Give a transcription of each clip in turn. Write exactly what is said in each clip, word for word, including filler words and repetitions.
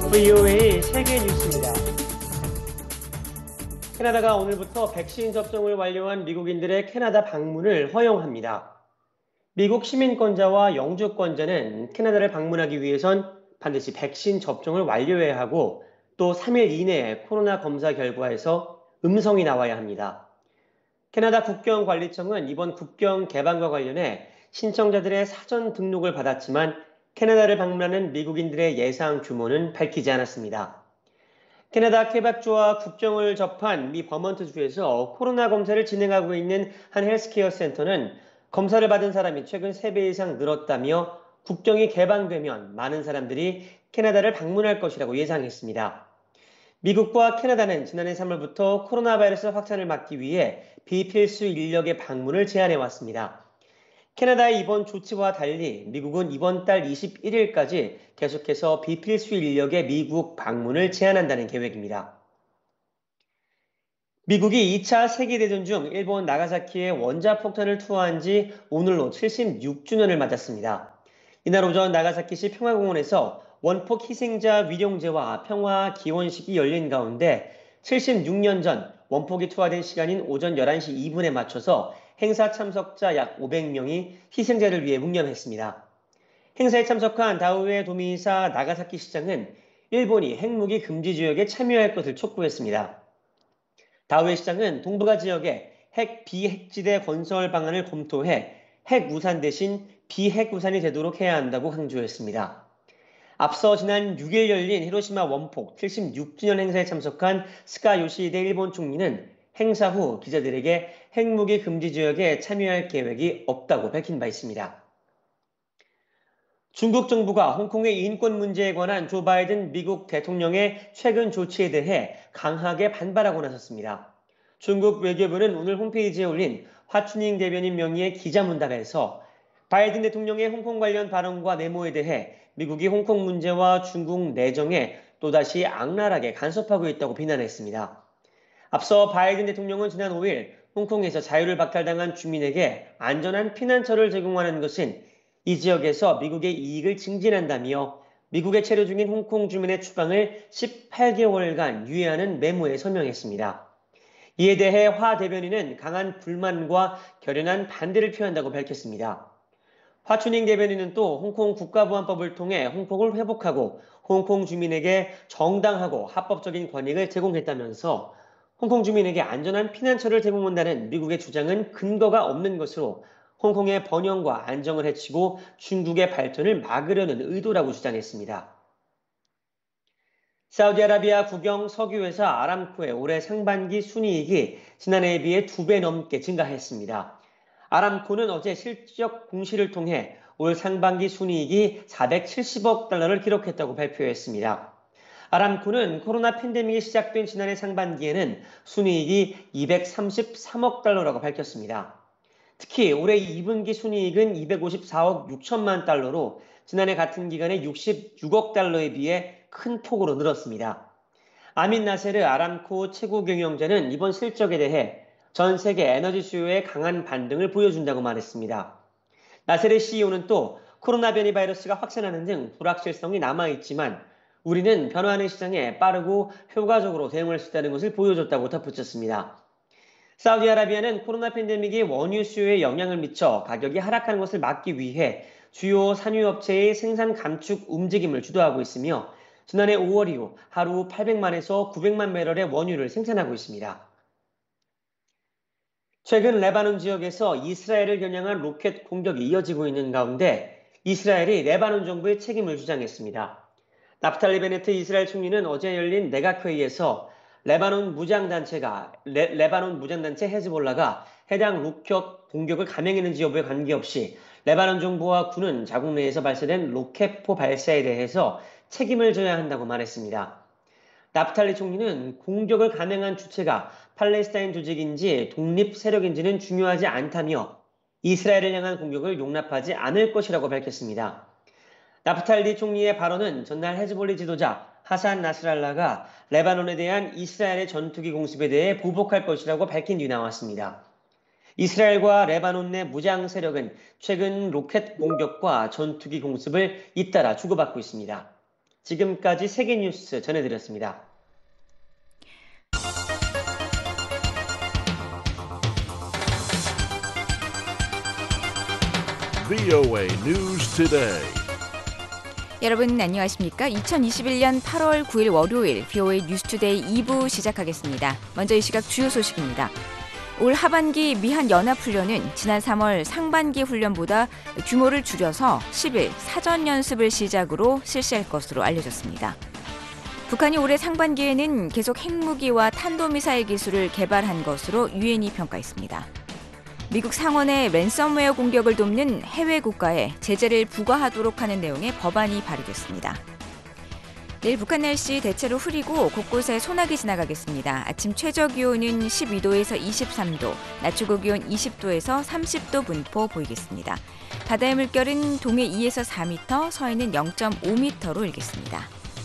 브이오에이 세계 뉴스입니다. 캐나다가 오늘부터 백신 접종을 완료한 미국인들의 캐나다 방문을 허용합니다. 미국 시민권자와 영주권자는 캐나다를 방문하기 위해선 반드시 백신 접종을 완료해야 하고 또 삼 일 이내에 코로나 검사 결과에서 음성이 나와야 합니다. 캐나다 국경관리청은 이번 국경 개방과 관련해 신청자들의 사전 등록을 받았지만 캐나다를 방문하는 미국인들의 예상 규모는 밝히지 않았습니다. 캐나다 퀘벡주와 국경을 접한 미 버먼트주에서 코로나 검사를 진행하고 있는 한 헬스케어 센터는 검사를 받은 사람이 최근 세 배 이상 늘었다며 국경이 개방되면 많은 사람들이 캐나다를 방문할 것이라고 예상했습니다. 미국과 캐나다는 지난해 삼월부터 코로나 바이러스 확산을 막기 위해 비필수 인력의 방문을 제한해왔습니다. 캐나다의 이번 조치와 달리 미국은 이번 달 이십일 일까지 계속해서 비필수 인력의 미국 방문을 제한한다는 계획입니다. 미국이 이 차 세계대전 중 일본 나가사키에 원자폭탄을 투하한 지 오늘로 칠십육 주년을 맞았습니다. 이날 오전 나가사키시 평화공원에서 원폭 희생자 위령제와 평화 기원식이 열린 가운데 칠십육 년 전 원폭이 투하된 시간인 오전 열한 시 이 분에 맞춰서 행사 참석자 약 오백 명이 희생자를 위해 묵념했습니다. 행사에 참석한 다우에 도미사 나가사키 시장은 일본이 핵무기 금지 지역에 참여할 것을 촉구했습니다. 다우에 시장은 동북아 지역에 핵 비핵지대 건설 방안을 검토해 핵우산 대신 비핵우산이 되도록 해야 한다고 강조했습니다. 앞서 지난 육 일 열린 히로시마 원폭 칠십육 주년 행사에 참석한 스가 요시히데 일본 총리는 행사 후 기자들에게 핵무기 금지 지역에 참여할 계획이 없다고 밝힌 바 있습니다. 중국 정부가 홍콩의 인권 문제에 관한 조 바이든 미국 대통령의 최근 조치에 대해 강하게 반발하고 나섰습니다. 중국 외교부는 오늘 홈페이지에 올린 화춘잉 대변인 명의의 기자문답에서 바이든 대통령의 홍콩 관련 발언과 메모에 대해 미국이 홍콩 문제와 중국 내정에 또다시 악랄하게 간섭하고 있다고 비난했습니다. 앞서 바이든 대통령은 지난 오 일 홍콩에서 자유를 박탈당한 주민에게 안전한 피난처를 제공하는 것은 이 지역에서 미국의 이익을 증진한다며 미국에 체류 중인 홍콩 주민의 추방을 십팔 개월간 유예하는 메모에 서명했습니다. 이에 대해 화 대변인은 강한 불만과 결연한 반대를 표한다고 밝혔습니다. 화춘잉 대변인은 또 홍콩 국가보안법을 통해 홍콩을 회복하고 홍콩 주민에게 정당하고 합법적인 권익을 제공했다면서 홍콩 주민에게 안전한 피난처를 제공한다는 미국의 주장은 근거가 없는 것으로 홍콩의 번영과 안정을 해치고 중국의 발전을 막으려는 의도라고 주장했습니다. 사우디아라비아 국영 석유회사 아람코의 올해 상반기 순이익이 지난해에 비해 두 배 넘게 증가했습니다. 아람코는 어제 실적 공시를 통해 올 상반기 순이익이 사백칠십억 달러를 기록했다고 발표했습니다. 아람코는 코로나 팬데믹이 시작된 지난해 상반기에는 순이익이 이백삼십삼억 달러라고 밝혔습니다. 특히 올해 이 분기 순이익은 이백오십사억 육천만 달러로 지난해 같은 기간에 육십육억 달러에 비해 큰 폭으로 늘었습니다. 아민 나세르 아람코 최고 경영자는 이번 실적에 대해 전 세계 에너지 수요에 강한 반등을 보여준다고 말했습니다. 나세르 씨이오는 또 코로나 변이 바이러스가 확산하는 등 불확실성이 남아있지만 우리는 변화하는 시장에 빠르고 효과적으로 대응할 수 있다는 것을 보여줬다고 덧붙였습니다. 사우디아라비아는 코로나 팬데믹이 원유 수요에 영향을 미쳐 가격이 하락하는 것을 막기 위해 주요 산유업체의 생산 감축 움직임을 주도하고 있으며 지난해 오월 이후 하루 팔백만에서 구백만 배럴의 원유를 생산하고 있습니다. 최근 레바논 지역에서 이스라엘을 겨냥한 로켓 공격이 이어지고 있는 가운데 이스라엘이 레바논 정부의 책임을 주장했습니다. 나프탈리 베네트 이스라엘 총리는 어제 열린 내각회의에서 레바논 무장단체가 레, 레바논 무장단체 헤즈볼라가 해당 로켓 공격을 감행했는지 여부에 관계없이 레바논 정부와 군은 자국 내에서 발사된 로켓포 발사에 대해서 책임을 져야 한다고 말했습니다. 나프탈리 총리는 공격을 감행한 주체가 팔레스타인 조직인지 독립 세력인지는 중요하지 않다며 이스라엘을 향한 공격을 용납하지 않을 것이라고 밝혔습니다. 나프탈리 총리의 발언은 전날 헤즈볼리 지도자 하산 나스랄라가 레바논에 대한 이스라엘의 전투기 공습에 대해 보복할 것이라고 밝힌 뒤 나왔습니다. 이스라엘과 레바논 내 무장 세력은 최근 로켓 공격과 전투기 공습을 잇따라 주고받고 있습니다. 지금까지 세계뉴스 전해드렸습니다. 브이오에이 News Today. 여러분 안녕하십니까? 이천이십일년 팔월 구일 월요일 브이오에이 뉴스투데이 이 부 시작하겠습니다. 먼저 이 시각 주요 소식입니다. 올 하반기 미한 연합훈련은 지난 삼월 상반기 훈련보다 규모를 줄여서 십일 사전 연습을 시작으로 실시할 것으로 알려졌습니다. 북한이 올해 상반기에는 계속 핵무기와 탄도미사일 기술을 개발한 것으로 유엔이 평가했습니다. 미국 상원의 랜섬웨어 공격을 돕는 해외 국가에 제재를 부과하도록 하는 내용의 법안이 발의됐습니다. 내일 북한 날씨 대체로 흐리고 곳곳에 소나기 지나가겠습니다. 아침 최저기온은 십이도에서 이십삼도, 낮 최고기온 이십도에서 삼십도 분포 보이겠습니다. 바다의 물결은 동해 이에서 사미터, 서해는 영점오 미터로 일겠습니다.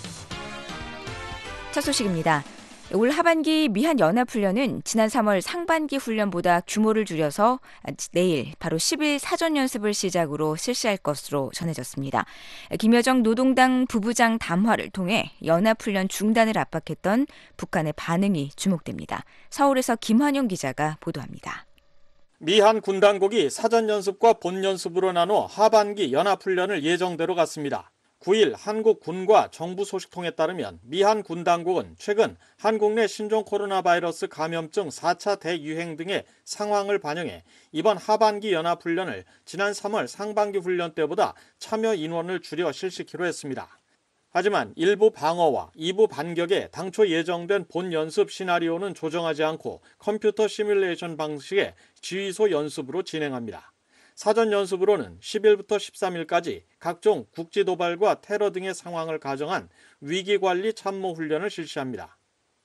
첫 소식입니다. 올 하반기 미한 연합훈련은 지난 삼월 상반기 훈련보다 규모를 줄여서 내일 바로 십일 사전 연습을 시작으로 실시할 것으로 전해졌습니다. 김여정 노동당 부부장 담화를 통해 연합훈련 중단을 압박했던 북한의 반응이 주목됩니다. 서울에서 김환용 기자가 보도합니다. 미한 군 당국이 사전 연습과 본 연습으로 나눠 하반기 연합훈련을 예정대로 갔습니다. 구일 한국 군과 정부 소식통에 따르면 미한 군 당국은 최근 한국 내 신종 코로나 바이러스 감염증 사 차 대유행 등의 상황을 반영해 이번 하반기 연합훈련을 지난 삼월 상반기 훈련 때보다 참여 인원을 줄여 실시키로 했습니다. 하지만 일부 방어와 이부 반격에 당초 예정된 본 연습 시나리오는 조정하지 않고 컴퓨터 시뮬레이션 방식의 지휘소 연습으로 진행합니다. 사전 연습으로는 십일부터 십삼일까지 각종 국지 도발과 테러 등의 상황을 가정한 위기관리 참모 훈련을 실시합니다.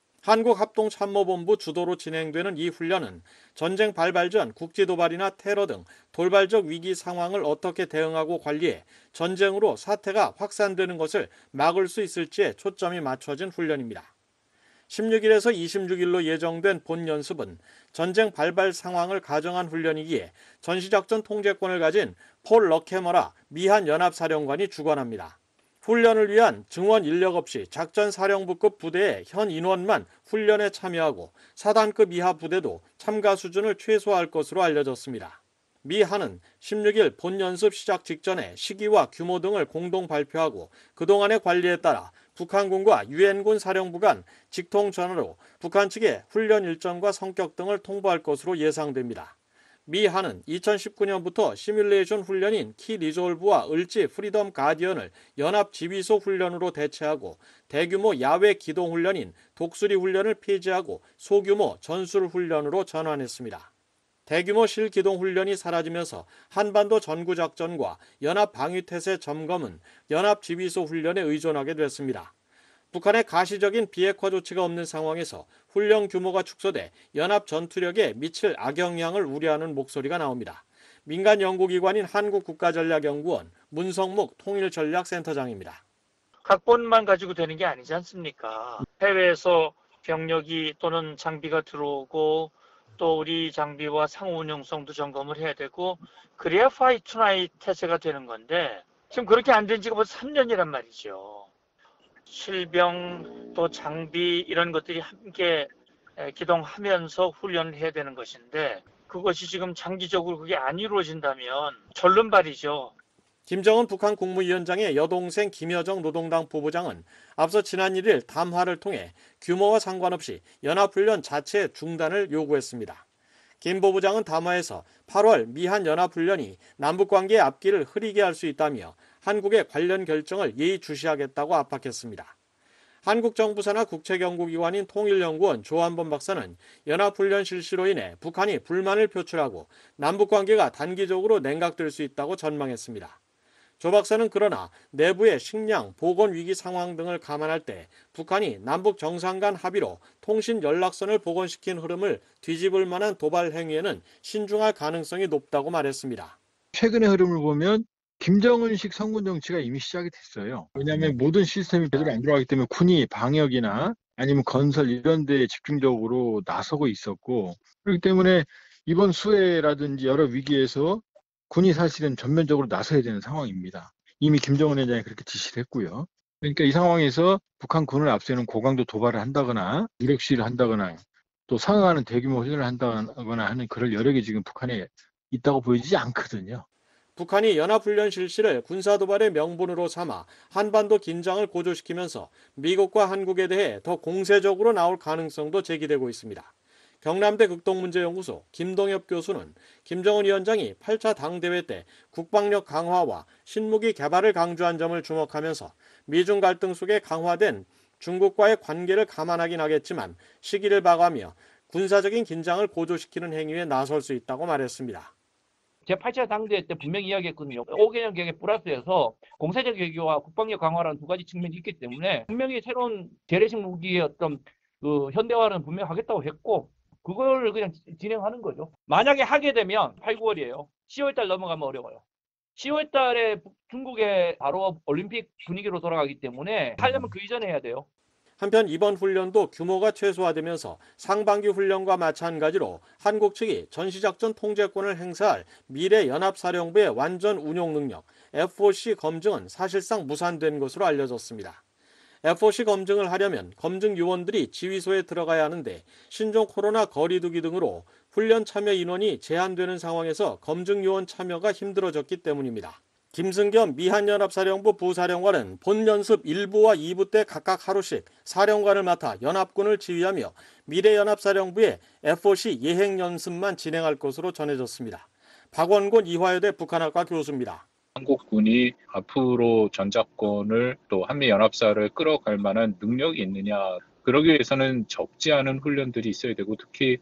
한국합동참모본부 주도로 진행되는 이 훈련은 전쟁 발발 전 국지 도발이나 테러 등 돌발적 위기 상황을 어떻게 대응하고 관리해 전쟁으로 사태가 확산되는 것을 막을 수 있을지에 초점이 맞춰진 훈련입니다. 십육일에서 이십육일로 예정된 본 연습은 전쟁 발발 상황을 가정한 훈련이기에 전시작전 통제권을 가진 폴 러케머라 미한 연합사령관이 주관합니다. 훈련을 위한 증원 인력 없이 작전사령부급 부대의 현 인원만 훈련에 참여하고 사단급 이하 부대도 참가 수준을 최소화할 것으로 알려졌습니다. 미한은 십육일 본 연습 시작 직전에 시기와 규모 등을 공동 발표하고 그동안의 관리에 따라 북한군과 유엔군 사령부 간 직통 전화로 북한 측의 훈련 일정과 성격 등을 통보할 것으로 예상됩니다. 미한은 이천십구년부터 시뮬레이션 훈련인 키 리졸브와 을지 프리덤 가디언을 연합 지휘소 훈련으로 대체하고 대규모 야외 기동 훈련인 독수리 훈련을 폐지하고 소규모 전술 훈련으로 전환했습니다. 대규모 실기동 훈련이 사라지면서 한반도 전구작전과 연합방위태세 점검은 연합지휘소 훈련에 의존하게 됐습니다. 북한의 가시적인 비핵화 조치가 없는 상황에서 훈련 규모가 축소돼 연합 전투력에 미칠 악영향을 우려하는 목소리가 나옵니다. 민간 연구기관인 한국국가전략연구원 문성묵 통일전략센터장입니다. 각본만 가지고 되는 게 아니지 않습니까? 해외에서 병력이 또는 장비가 들어오고 또 우리 장비와 상호 운용성도 점검을 해야 되고 그래야 파이트 투나잇 태세가 되는 건데 지금 그렇게 안 된 지가 벌써 삼 년이란 말이죠. 실병 또 장비 이런 것들이 함께 기동하면서 훈련을 해야 되는 것인데 그것이 지금 장기적으로 그게 안 이루어진다면 절름발이죠. 김정은 북한 국무위원장의 여동생 김여정 노동당 부부장은 앞서 지난 일일 담화를 통해 규모와 상관없이 연합훈련 자체 중단을 요구했습니다. 김 부부장은 담화에서 팔월 미한 연합훈련이 남북관계의 앞길을 흐리게 할 수 있다며 한국의 관련 결정을 예의주시하겠다고 압박했습니다. 한국 정부 산하 국책연구기관인 통일연구원 조한범 박사는 연합훈련 실시로 인해 북한이 불만을 표출하고 남북관계가 단기적으로 냉각될 수 있다고 전망했습니다. 조 박사는 그러나 내부의 식량, 보건 위기 상황 등을 감안할 때 북한이 남북 정상 간 합의로 통신 연락선을 복원시킨 흐름을 뒤집을 만한 도발 행위에는 신중할 가능성이 높다고 말했습니다. 최근의 흐름을 보면 김정은식 성군 정치가 이미 시작이 됐어요. 왜냐하면 모든 시스템이 제대로 안 들어가기 때문에 군이 방역이나 아니면 건설 이런 데에 집중적으로 나서고 있었고 그렇기 때문에 이번 수해라든지 여러 위기에서 군이 사실은 전면적으로 나서야 되는 상황입니다. 이미 김정은 위원장이 그렇게 지시를 했고요. 그러니까 이 상황에서 북한군을 앞세우는 고강도 도발을 한다거나 무력 시위를 한다거나 또 상응하는 대규모 훈련을 한다거나 하는 그럴 여력이 지금 북한에 있다고 보이지 않거든요. 북한이 연합훈련 실시를 군사도발의 명분으로 삼아 한반도 긴장을 고조시키면서 미국과 한국에 대해 더 공세적으로 나올 가능성도 제기되고 있습니다. 경남대 극동문제연구소 김동엽 교수는 김정은 위원장이 팔 차 당대회 때 국방력 강화와 신무기 개발을 강조한 점을 주목하면서 미중 갈등 속에 강화된 중국과의 관계를 감안하긴 하겠지만 시기를 봐가며 군사적인 긴장을 고조시키는 행위에 나설 수 있다고 말했습니다. 제팔 차 당대회 때 분명히 이야기했거든요. 오 개년 계획 플러스해서 공세적 외교와 국방력 강화라는 두 가지 측면이 있기 때문에 분명히 새로운 재래식 무기의 어떤 그 현대화는 분명히 하겠다고 했고 그걸 그냥 진행하는 거죠. 만약에 하게 되면 팔, 구월이에요. 시월 달 넘어가면 어려워요. 시월 달에 중국에 바로 올림픽 분위기로 돌아가기 때문에 하려면 그 이전에 해야 돼요. 한편 이번 훈련도 규모가 최소화되면서 상반기 훈련과 마찬가지로 한국 측이 전시작전 통제권을 행사할 미래연합사령부의 완전 운용 능력 에프오씨 검증은 사실상 무산된 것으로 알려졌습니다. 에프오씨 검증을 하려면 검증 요원들이 지휘소에 들어가야 하는데 신종 코로나 거리두기 등으로 훈련 참여 인원이 제한되는 상황에서 검증 요원 참여가 힘들어졌기 때문입니다. 김승겸 미한연합사령부 부사령관은 본 연습 일 부와 이 부 때 각각 하루씩 사령관을 맡아 연합군을 지휘하며 미래연합사령부의 에프오씨 예행 연습만 진행할 것으로 전해졌습니다. 박원곤 이화여대 북한학과 교수입니다. 한국군이 앞으로 전작권을 또 한미연합사를 끌어갈 만한 능력이 있느냐. 그러기 위해서는 적지 않은 훈련들이 있어야 되고 특히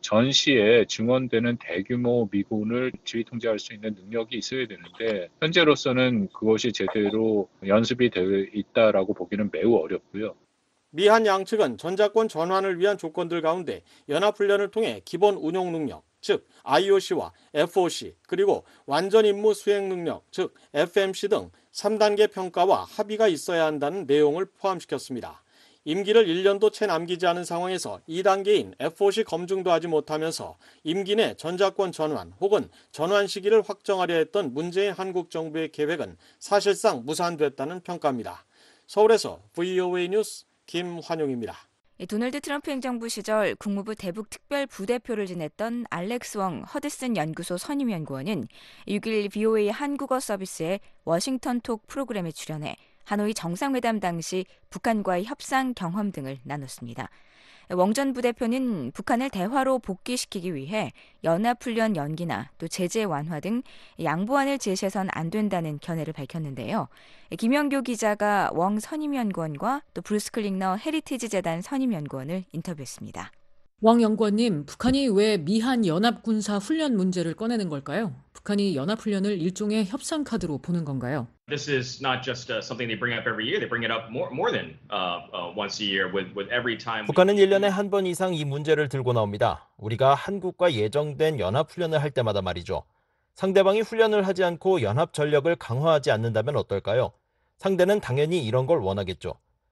전시에 증원되는 대규모 미군을 지휘 통제할 수 있는 능력이 있어야 되는데 현재로서는 그것이 제대로 연습이 되어 있다라고 보기는 매우 어렵고요. 미한 양측은 전작권 전환을 위한 조건들 가운데 연합훈련을 통해 기본 운용 능력, 즉 아이오씨와 에프오씨, 그리고 완전 임무 수행 능력, 즉 에프엠씨 등 삼 단계 평가와 합의가 있어야 한다는 내용을 포함시켰습니다. 임기를 일 년도 채 남기지 않은 상황에서 이 단계인 에프오씨 검증도 하지 못하면서 임기 내 전작권 전환 혹은 전환 시기를 확정하려 했던 문재인 한국 정부의 계획은 사실상 무산됐다는 평가입니다. 서울에서 브이오에이 뉴스 김환용입니다. 도널드 트럼프 행정부 시절 국무부 대북 특별 부대표를 지냈던 알렉스 웡 허드슨 연구소 선임연구원은 육 일 브이오에이 한국어 서비스의 워싱턴 톡 프로그램에 출연해 하노이 정상회담 당시 북한과의 협상 경험 등을 나눴습니다. 웡 전 부대표는 북한을 대화로 복귀시키기 위해 연합훈련 연기나 또 제재 완화 등 양보안을 제시해선 안 된다는 견해를 밝혔는데요. 김영교 기자가 웡 선임연구원과 또 브루스 클링너 헤리티지 재단 선임연구원을 인터뷰했습니다. 왕 연구원님, 북한이 왜 미한 연합군사 훈련 문제를 꺼내는 걸까요? 북한이 연합훈련을 일종의 협상 카드로 보는 건가요? This is not just uh, something they bring up every year. They bring it up more more than uh, uh, once a year with with every time. 북한은 일 년에 한 번 이상 이 문제를 들고 나옵니다. 우리가 한국과 예정된 연합훈련을 할 때마다 말이죠. 상대방이 훈련을 하지 않고 연합 전력을 강화하지 않는다면 어떨까요? 상대는 당연히 이런 걸 원하겠죠.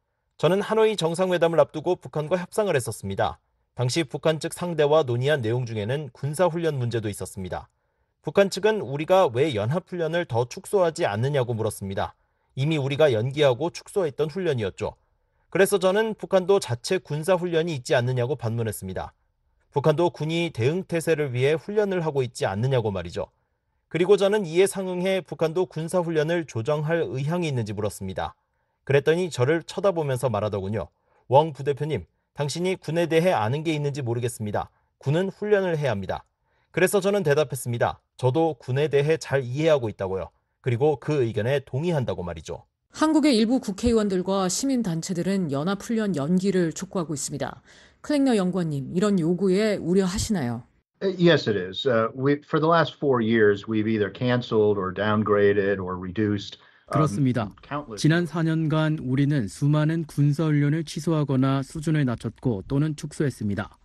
저는 하노이 정상회담을 앞두고 북한과 협상을 했었습니다. 당시 북한 측 상대와 논의한 내용 중에는 군사훈련 문제도 있었습니다. 북한 측은 우리가 왜 연합훈련을 더 축소하지 않느냐고 물었습니다. 이미 우리가 연기하고 축소했던 훈련이었죠. 그래서 저는 북한도 자체 군사훈련이 있지 않느냐고 반문했습니다. 북한도 군이 대응태세를 위해 훈련을 하고 있지 않느냐고 말이죠. 그리고 저는 이에 상응해 북한도 군사훈련을 조정할 의향이 있는지 물었습니다. 그랬더니 저를 쳐다보면서 말하더군요. 웡 부대표님, 당신이 군에 대해 아는 게 있는지 모르겠습니다. 군은 훈련을 해야 합니다. 그래서 저는 대답했습니다. 저도 군에 대해 잘 이해하고 있다고요. 그리고 그 의견에 동의한다고 말이죠. 한국의 일부 국회의원들과 시민단체들은 연합훈련 연기를 촉구하고 있습니다. 클링너 연구원님, 이런 요구에 우려하시나요? Yes, it is. Uh, we, for the last four years, we've either canceled or downgraded or reduced. 그렇습니다. 지난 사 년간 우리는 수많은 군사훈련을 취소하거나 수준을 낮췄고 또는 축소했습니다.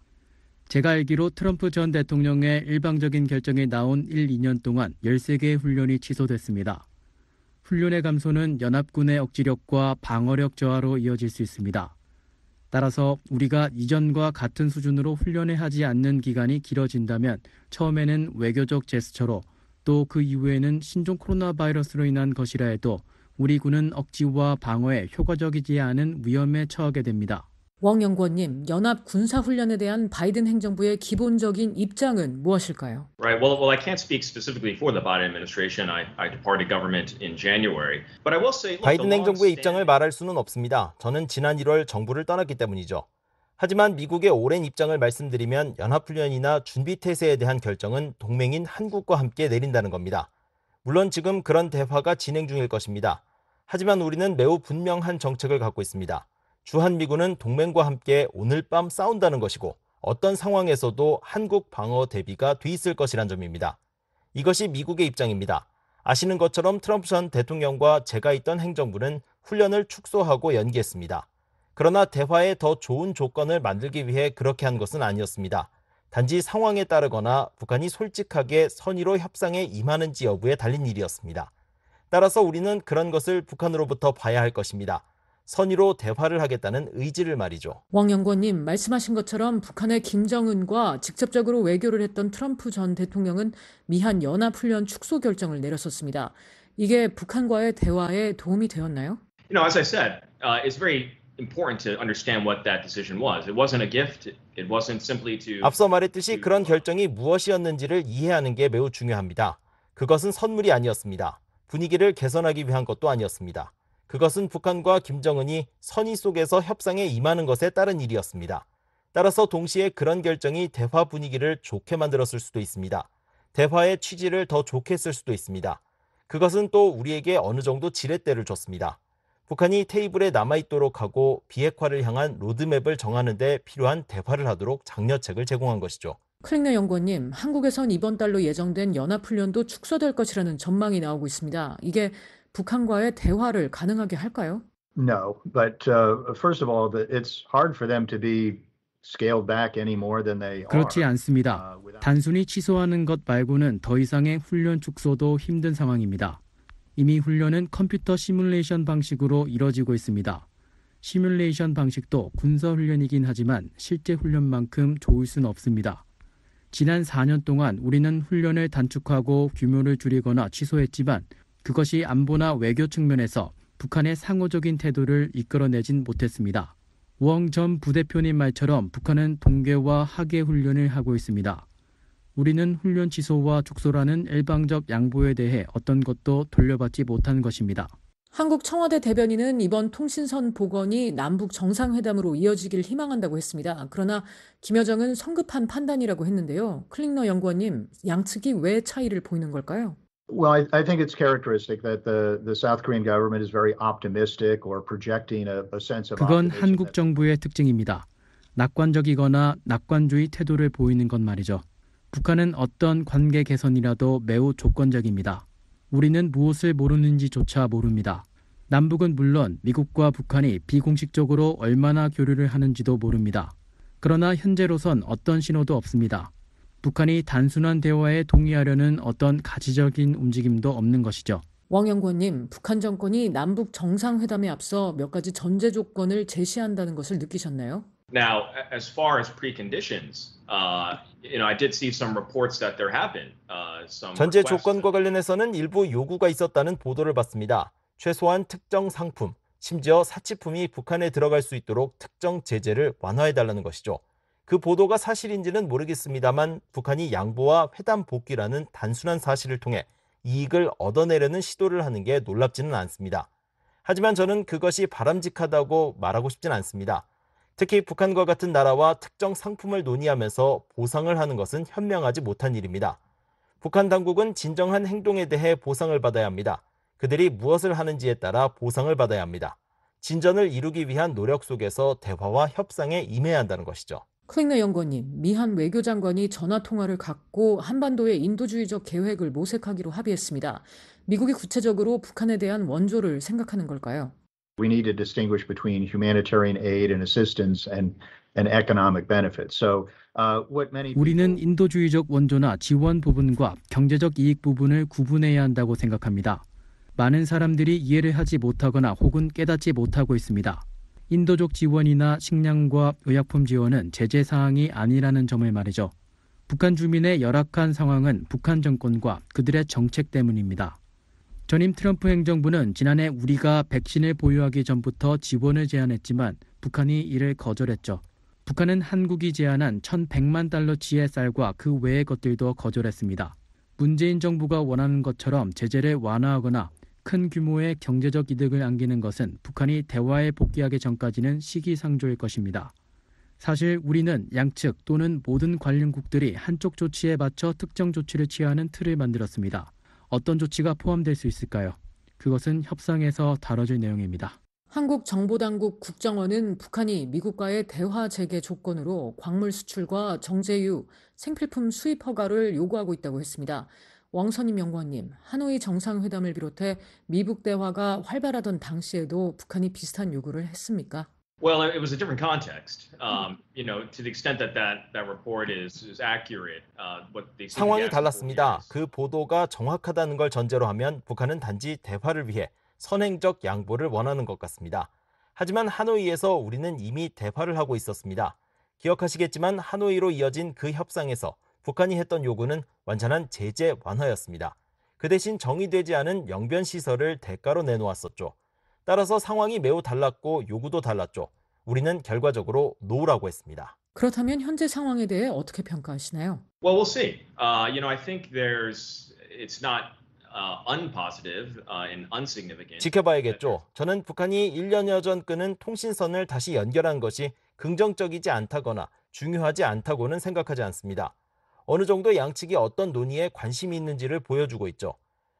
제가 알기로 트럼프 전 대통령의 일방적인 결정이 나온 일, 이 년 동안 열세 개의 훈련이 취소됐습니다. 훈련의 감소는 연합군의 억지력과 방어력 저하로 이어질 수 있습니다. 따라서 우리가 이전과 같은 수준으로 훈련을 하지 않는 기간이 길어진다면 처음에는 외교적 제스처로 또 그 이후에는 신종 코로나 바이러스로 인한 것이라 해도 우리 군은 억지와 방어에 효과적이지 않은 위험에 처하게 됩니다. 왕 연구원님, 연합 군사훈련에 대한 바이든 행정부의 기본적인 입장은 무엇일까요? Right. Well, well, I can't speak specifically for the Biden administration. I, I departed government in January. But I will say, look, 바이든 the 행정부의 long-standing- 입장을 말할 수는 없습니다. 저는 지난 일월 정부를 떠났기 때문이죠. 하지만 미국의 오랜 입장을 말씀드리면 연합훈련이나 준비태세에 대한 결정은 동맹인 한국과 함께 내린다는 겁니다. 물론 지금 그런 대화가 진행 중일 것입니다. 하지만 우리는 매우 분명한 정책을 갖고 있습니다. 주한미군은 동맹과 함께 오늘 밤 싸운다는 것이고 어떤 상황에서도 한국 방어 대비가 돼 있을 것이란 점입니다. 이것이 미국의 입장입니다. 아시는 것처럼 트럼프 전 대통령과 제가 있던 행정부는 훈련을 축소하고 연기했습니다. 그러나 대화에 더 좋은 조건을 만들기 위해 그렇게 한 것은 아니었습니다. 단지 상황에 따르거나 북한이 솔직하게 선의로 협상에 임하는지 여부에 달린 일이었습니다. 따라서 우리는 그런 것을 북한으로부터 봐야 할 것입니다. 선의로 대화를 하겠다는 의지를 말이죠. 왕 연구원님, 말씀하신 것처럼 북한의 김정은과 직접적으로 외교를 했던 트럼프 전 대통령은 미한 연합훈련 축소 결정을 내렸었습니다. 이게 북한과의 대화에 도움이 되었나요? You know, as I said, uh, it's very important to understand what that decision was. It wasn't a gift. It wasn't simply to. 앞서 말했듯이 그런 결정이 무엇이었는지를 이해하는 게 매우 중요합니다. 그것은 선물이 아니었습니다. 분위기를 개선하기 위한 것도 아니었습니다. 그것은 북한과 김정은이 선의 속에서 협상에 임하는 것에 따른 일이었습니다. 따라서 동시에 그런 결정이 대화 분위기를 좋게 만들었을 수도 있습니다. 대화의 취지를 더 좋게 했을 수도 있습니다. 그것은 또 우리에게 어느 정도 지렛대를 줬습니다. 북한이 테이블에 남아있도록 하고 비핵화를 향한 로드맵을 정하는 데 필요한 대화를 하도록 장려책을 제공한 것이죠. 클링너 연구원님, 한국에선 이번 달로 예정된 연합훈련도 축소될 것이라는 전망이 나오고 있습니다. 이게 북한과의 대화를 가능하게 할까요? No, but uh, first of all, the, it's hard for them to be scaled back any more than they are. 그렇지 않습니다. 단순히 취소하는 것 말고는 더 이상의 훈련 축소도 힘든 상황입니다. 이미 훈련은 컴퓨터 시뮬레이션 방식으로 이뤄지고 있습니다. 시뮬레이션 방식도 군사훈련이긴 하지만 실제 훈련만큼 좋을 수는 없습니다. 지난 사 년 동안 우리는 훈련을 단축하고 규모를 줄이거나 취소했지만 그것이 안보나 외교 측면에서 북한의 상호적인 태도를 이끌어내진 못했습니다. 웡 전 부대표님 말처럼 북한은 동계와 하계 훈련을 하고 있습니다. 우리는 훈련 취소와 축소라는 일방적 양보에 대해 어떤 것도 돌려받지 못한 것입니다. 한국 청와대 대변인은 이번 통신선 복원이 남북 정상회담으로 이어지길 희망한다고 했습니다. 그러나 김여정은 성급한 판단이라고 했는데요. 클링너 연구원님, 양측이 왜 차이를 보이는 걸까요? Well, I, I think it's characteristic that the, the South Korean government is very optimistic or projecting a, a sense of 그건 optimism. 한국 정부의 특징입니다. 낙관적이거나 낙관주의 태도를 보이는 것 말이죠. 북한은 어떤 관계 개선이라도 매우 조건적입니다. 우리는 무엇을 모르는지조차 모릅니다. 남북은 물론 미국과 북한이 비공식적으로 얼마나 교류를 하는지도 모릅니다. 그러나 현재로선 어떤 신호도 없습니다. 북한이 단순한 대화에 동의하려는 어떤 가시적인 움직임도 없는 것이죠. 왕 연구원님, 북한 정권이 남북 정상회담에 앞서 몇 가지 전제 조건을 제시한다는 것을 느끼셨나요? Now, as far as preconditions, uh, you know, I did see some reports that there have been uh, some. 전제 requests. 조건과 관련해서는 일부 요구가 있었다는 보도를 봤습니다. 최소한 특정 상품, 심지어 사치품이 북한에 들어갈 수 있도록 특정 제재를 완화해달라는 것이죠. 그 보도가 사실인지는 모르겠습니다만 북한이 양보와 회담 복귀라는 단순한 사실을 통해 이익을 얻어내려는 시도를 하는 게 놀랍지는 않습니다. 하지만 저는 그것이 바람직하다고 말하고 싶진 않습니다. 특히 북한과 같은 나라와 특정 상품을 논의하면서 보상을 하는 것은 현명하지 못한 일입니다. 북한 당국은 진정한 행동에 대해 보상을 받아야 합니다. 그들이 무엇을 하는지에 따라 보상을 받아야 합니다. 진전을 이루기 위한 노력 속에서 대화와 협상에 임해야 한다는 것이죠. 클링너 연구원님, 미한 외교장관이 전화통화를 갖고 한반도의 인도주의적 계획을 모색하기로 합의했습니다. 미국이 구체적으로 북한에 대한 원조를 생각하는 걸까요? We need to distinguish between humanitarian aid and assistance and, and economic benefits. So, uh, what many 우리는 인도주의적 원조나 지원 부분과 경제적 이익 부분을 구분해야 한다고 생각합니다. 많은 사람들이 이해를 하지 못하거나 혹은 깨닫지 못하고 있습니다. 인도적 지원이나 식량과 의약품 지원은 제재 사항이 아니라는 점을 말이죠. 북한 주민의 열악한 상황은 북한 정권과 그들의 정책 때문입니다. 전임 트럼프 행정부는 지난해 우리가 백신을 보유하기 전부터 지원을 제안했지만 북한이 이를 거절했죠. 북한은 한국이 제안한 천백만 달러치의 쌀과 그 외의 것들도 거절했습니다. 문재인 정부가 원하는 것처럼 제재를 완화하거나 큰 규모의 경제적 이득을 안기는 것은 북한이 대화에 복귀하기 전까지는 시기상조일 것입니다. 사실 우리는 양측 또는 모든 관련국들이 한쪽 조치에 맞춰 특정 조치를 취하는 틀을 만들었습니다. 어떤 조치가 포함될 수 있을까요? 그것은 협상에서 다뤄질 내용입니다. 한국 정보당국 국정원은 북한이 미국과의 대화 재개 조건으로 광물 수출과 정제유, 생필품 수입 허가를 요구하고 있다고 했습니다. 왕선임 연구원님, 하노이 정상회담을 비롯해 미북 대화가 활발하던 당시에도 북한이 비슷한 요구를 했습니까? Well, it was a different context. Um, you know, to the extent that that, that report is, is accurate, uh, what they 상황이 달랐습니다. 그 보도가 정확하다는 걸 전제로 하면 북한은 단지 대화를 위해 선행적 양보를 원하는 것 같습니다. 하지만 하노이에서 우리는 이미 대화를 하고 있었습니다. 기억하시겠지만 하노이로 이어진 그 협상에서 북한이 했던 요구는 완전한 제재 완화였습니다. 그 대신 정의되지 않은 영변 시설을 대가로 내놓았었죠. 따라서 상황이 매우 달랐고 요구도 달랐죠. 우리는 결과적으로 노라고 했습니다. 그렇다면 현재 상황에 대해 어떻게 평가하시나요? Well, we'll see. Uh, you know, I think there's it's not uh, unpositive uh, and unsignificant. 지켜봐야겠죠. 저는 북한이 일 년여 전 끊은 통신선을 다시 연결한 것이 긍정적이지 않다거나 중요하지 않다고는 생각하지 않습니다. 어느 정도 양측이 어떤 논의에 관심이 있는지를 보여주고 있죠.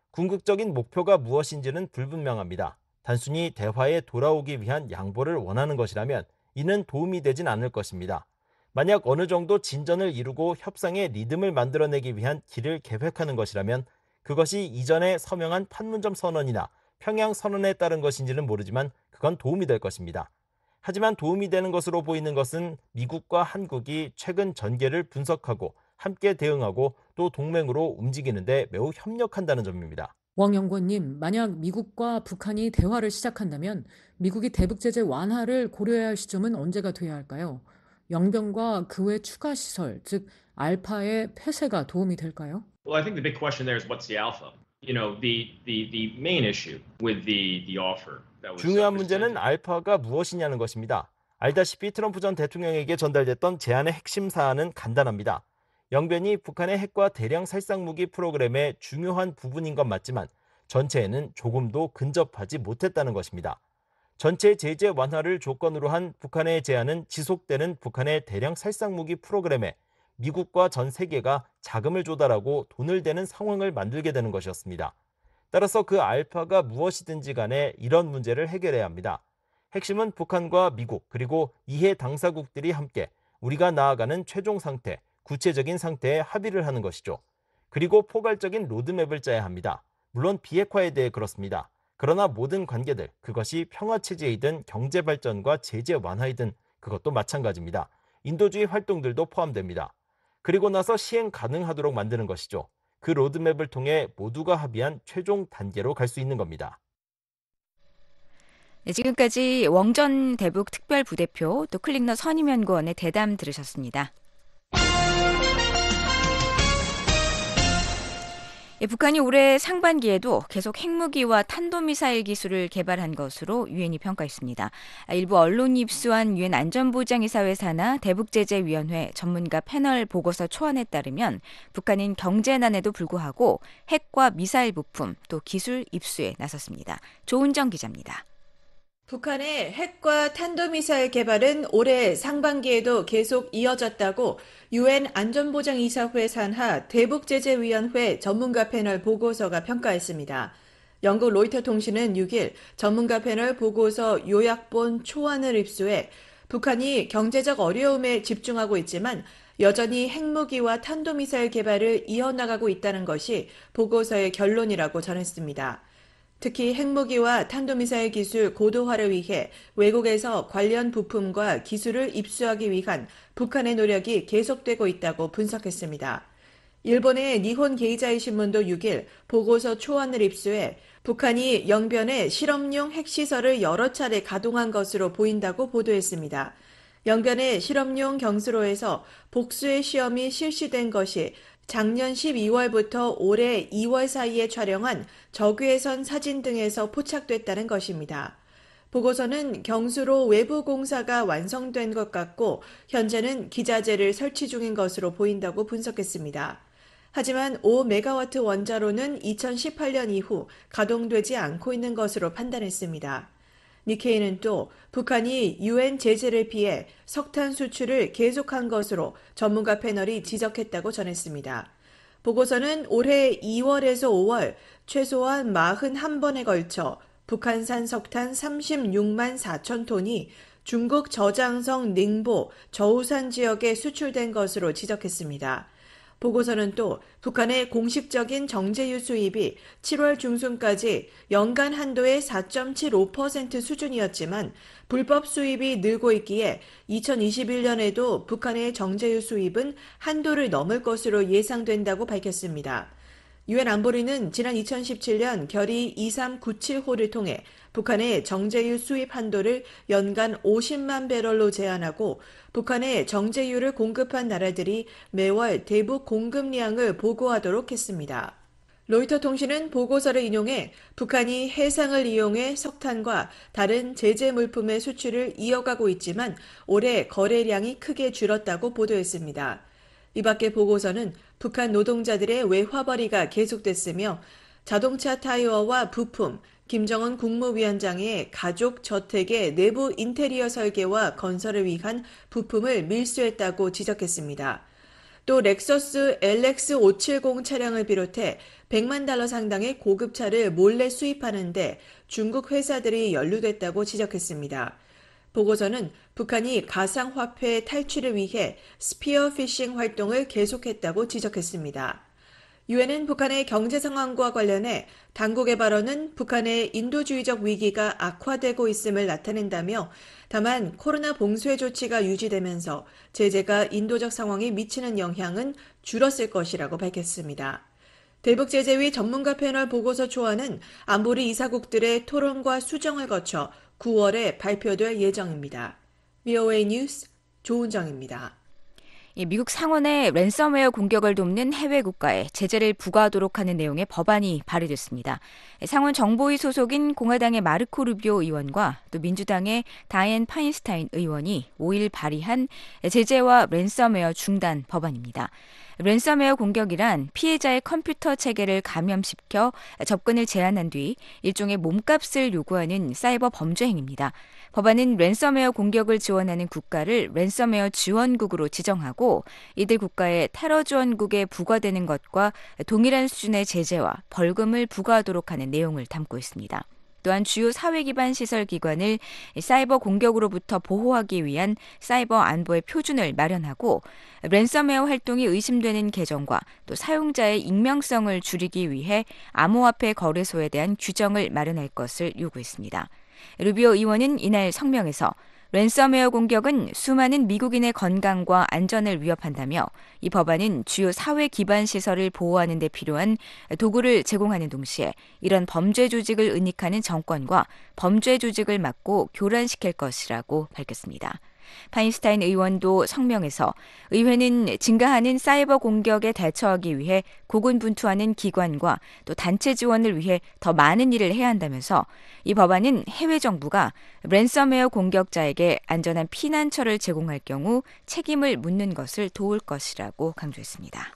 궁극적인 목표가 무엇인지는 불분명합니다. 단순히 대화에 돌아오기 위한 양보를 원하는 것이라면 이는 도움이 되진 않을 것입니다. 만약 어느 정도 진전을 이루고 협상의 리듬을 만들어내기 위한 길을 계획하는 것이라면 그것이 이전에 서명한 판문점 선언이나 평양 선언에 따른 것인지는 모르지만 그건 도움이 될 것입니다. 하지만 도움이 되는 것으로 보이는 것은 미국과 한국이 최근 전개를 분석하고 함께 대응하고 또 동맹으로 움직이는데 매우 협력한다는 점입니다. 왕 연구원님, 만약 미국과 북한이 대화를 시작한다면 미국이 대북 제재 완화를 고려해야 할 시점은 언제가 돼야 할까요? 영변과 그 외 추가 시설, 즉 알파의 폐쇄가 도움이 될까요? Well, I think the big question there is what's the alpha? You know, the the the main issue with the the offer that was 중요한 문제는 알파가 무엇이냐는 것입니다. 알다시피 트럼프 전 대통령에게 전달됐던 제안의 핵심 사안은 간단합니다. 영변이 북한의 핵과 대량 살상무기 프로그램의 중요한 부분인 건 맞지만 전체에는 조금도 근접하지 못했다는 것입니다. 전체 제재 완화를 조건으로 한 북한의 제안은 지속되는 북한의 대량 살상무기 프로그램에 미국과 전 세계가 자금을 조달하고 돈을 대는 상황을 만들게 되는 것이었습니다. 따라서 그 알파가 무엇이든지 간에 이런 문제를 해결해야 합니다. 핵심은 북한과 미국 그리고 이해 당사국들이 함께 우리가 나아가는 최종 상태, 구체적인 상태에 합의를 하는 것이죠. 그리고 포괄적인 로드맵을 짜야 합니다. 물론 비핵화에 대해 그렇습니다. 그러나 모든 관계들, 그것이 평화체제이든 경제발전과 제재 완화이든 그것도 마찬가지입니다. 인도주의 활동들도 포함됩니다. 그리고 나서 시행 가능하도록 만드는 것이죠. 그 로드맵을 통해 모두가 합의한 최종 단계로 갈 수 있는 겁니다. 네, 지금까지 왕전 대북 특별부대표 또 클릭너 선임 연구원의 대담 들으셨습니다. 예, 북한이 올해 상반기에도 계속 핵무기와 탄도미사일 기술을 개발한 것으로 유엔이 평가했습니다. 일부 언론이 입수한 유엔 안전보장이사회 산하 대북제재위원회 전문가 패널 보고서 초안에 따르면 북한은 경제난에도 불구하고 핵과 미사일 부품 또 기술 입수에 나섰습니다. 조은정 기자입니다. 북한의 핵과 탄도미사일 개발은 올해 상반기에도 계속 이어졌다고 유엔 안전보장이사회 산하 대북제재위원회 전문가 패널 보고서가 평가했습니다. 영국 로이터 통신은 육 일 전문가 패널 보고서 요약본 초안을 입수해 북한이 경제적 어려움에 집중하고 있지만 여전히 핵무기와 탄도미사일 개발을 이어나가고 있다는 것이 보고서의 결론이라고 전했습니다. 특히 핵무기와 탄도미사일 기술 고도화를 위해 외국에서 관련 부품과 기술을 입수하기 위한 북한의 노력이 계속되고 있다고 분석했습니다. 일본의 니혼 게이자이 신문도 육 일 보고서 초안을 입수해 북한이 영변에 실험용 핵시설을 여러 차례 가동한 것으로 보인다고 보도했습니다. 영변의 실험용 경수로에서 복수의 시험이 실시된 것이 작년 십이월부터 올해 이월 사이에 촬영한 적외선 사진 등에서 포착됐다는 것입니다. 보고서는 경수로 외부 공사가 완성된 것 같고 현재는 기자재를 설치 중인 것으로 보인다고 분석했습니다. 하지만 오 메가와트 원자로는 이천십팔 년 이후 가동되지 않고 있는 것으로 판단했습니다. 니케이는 또 북한이 유엔 제재를 피해 석탄 수출을 계속한 것으로 전문가 패널이 지적했다고 전했습니다. 보고서는 올해 이월에서 오월 최소한 사십일 번에 걸쳐 북한산 석탄 삼십육만 사천 톤이 중국 저장성 닝보, 저우산 지역에 수출된 것으로 지적했습니다. 보고서는 또 북한의 공식적인 정제유 수입이 칠월 중순까지 연간 한도의 사 점 칠오 퍼센트 수준이었지만 불법 수입이 늘고 있기에 이천이십일 년에도 북한의 정제유 수입은 한도를 넘을 것으로 예상된다고 밝혔습니다. 유엔 안보리는 지난 이천십칠 년 결의 이삼구칠 호를 통해 북한의 정제유 수입 한도를 연간 오십만 배럴로 제한하고 북한에 정제유를 공급한 나라들이 매월 대북 공급량을 보고하도록 했습니다. 로이터 통신은 보고서를 인용해 북한이 해상을 이용해 석탄과 다른 제재 물품의 수출을 이어가고 있지만 올해 거래량이 크게 줄었다고 보도했습니다. 이 밖에 보고서는 북한 노동자들의 외화벌이가 계속됐으며 자동차 타이어와 부품, 김정은 국무위원장의 가족 저택의 내부 인테리어 설계와 건설을 위한 부품을 밀수했다고 지적했습니다. 또 렉서스 엘엑스 오백칠십 차량을 비롯해 백만 달러 상당의 고급차를 몰래 수입하는데 중국 회사들이 연루됐다고 지적했습니다. 보고서는 북한이 가상화폐 탈취를 위해 스피어피싱 활동을 계속했다고 지적했습니다. 유엔은 북한의 경제 상황과 관련해 당국의 발언은 북한의 인도주의적 위기가 악화되고 있음을 나타낸다며 다만 코로나 봉쇄 조치가 유지되면서 제재가 인도적 상황에 미치는 영향은 줄었을 것이라고 밝혔습니다. 대북제재위 전문가 패널 보고서 초안은 안보리 이사국들의 토론과 수정을 거쳐 구월에 발표될 예정입니다. 브이오에이 뉴스 조은정입니다. 미국 상원의 랜섬웨어 공격을 돕는 해외 국가에 제재를 부과하도록 하는 내용의 법안이 발의됐습니다. 상원 정보위 소속인 공화당의 마르코 루비오 의원과 또 민주당의 다이앤 파인스타인 의원이 오일 발의한 제재와 랜섬웨어 중단 법안입니다. 랜섬웨어 공격이란 피해자의 컴퓨터 체계를 감염시켜 접근을 제한한 뒤 일종의 몸값을 요구하는 사이버 범죄 행위입니다. 법안은 랜섬웨어 공격을 지원하는 국가를 랜섬웨어 지원국으로 지정하고 이들 국가의 테러 지원국에 부과되는 것과 동일한 수준의 제재와 벌금을 부과하도록 하는 내용을 담고 있습니다. 또한 주요 사회 기반 시설 기관을 사이버 공격으로부터 보호하기 위한 사이버 안보의 표준을 마련하고 랜섬웨어 활동이 의심되는 계정과 또 사용자의 익명성을 줄이기 위해 암호화폐 거래소에 대한 규정을 마련할 것을 요구했습니다. 루비오 의원은 이날 성명에서 랜섬웨어 공격은 수많은 미국인의 건강과 안전을 위협한다며 이 법안은 주요 사회 기반 시설을 보호하는 데 필요한 도구를 제공하는 동시에 이런 범죄 조직을 은닉하는 정권과 범죄 조직을 막고 교란시킬 것이라고 밝혔습니다. 파인스타인 의원도 성명에서 의회는 증가하는 사이버 공격에 대처하기 위해 고군분투하는 기관과 또 단체 지원을 위해 더 많은 일을 해야 한다면서 이 법안은 해외 정부가 랜섬웨어 공격자에게 안전한 피난처를 제공할 경우 책임을 묻는 것을 도울 것이라고 강조했습니다.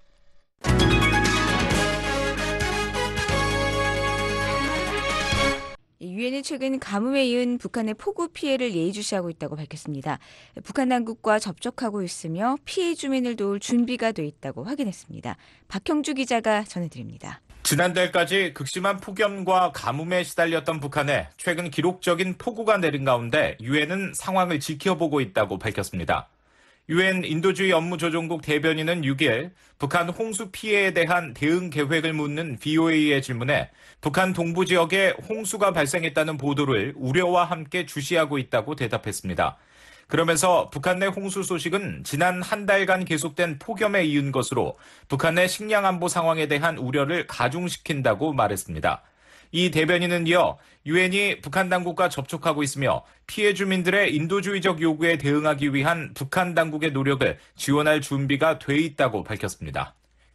유엔은 최근 가뭄에 이은 북한의 폭우 피해를 예의주시하고 있다고 밝혔습니다. 북한 당국과 접촉하고 있으며 피해 주민을 도울 준비가 돼 있다고 확인했습니다. 박형주 기자가 전해드립니다. 지난달까지 극심한 폭염과 가뭄에 시달렸던 북한에 최근 기록적인 폭우가 내린 가운데 유엔은 상황을 지켜보고 있다고 밝혔습니다. 유엔 인도주의 업무조정국 대변인은 육 일 북한 홍수 피해에 대한 대응 계획을 묻는 브이오에이의 질문에 북한 동부 지역에 홍수가 발생했다는 보도를 우려와 함께 주시하고 있다고 대답했습니다. 그러면서 북한 내 홍수 소식은 지난 한 달간 계속된 폭염에 이은 것으로 북한 내 식량 안보 상황에 대한 우려를 가중시킨다고 말했습니다. 이 대변인은 이어 유엔이 북한 당국과 접촉하고 있으며 피해 주민들의 인도주의적 요구에 대응하기 위한 북한 당국의 노력을 지원할 준비가 돼 있다고 밝혔습니다.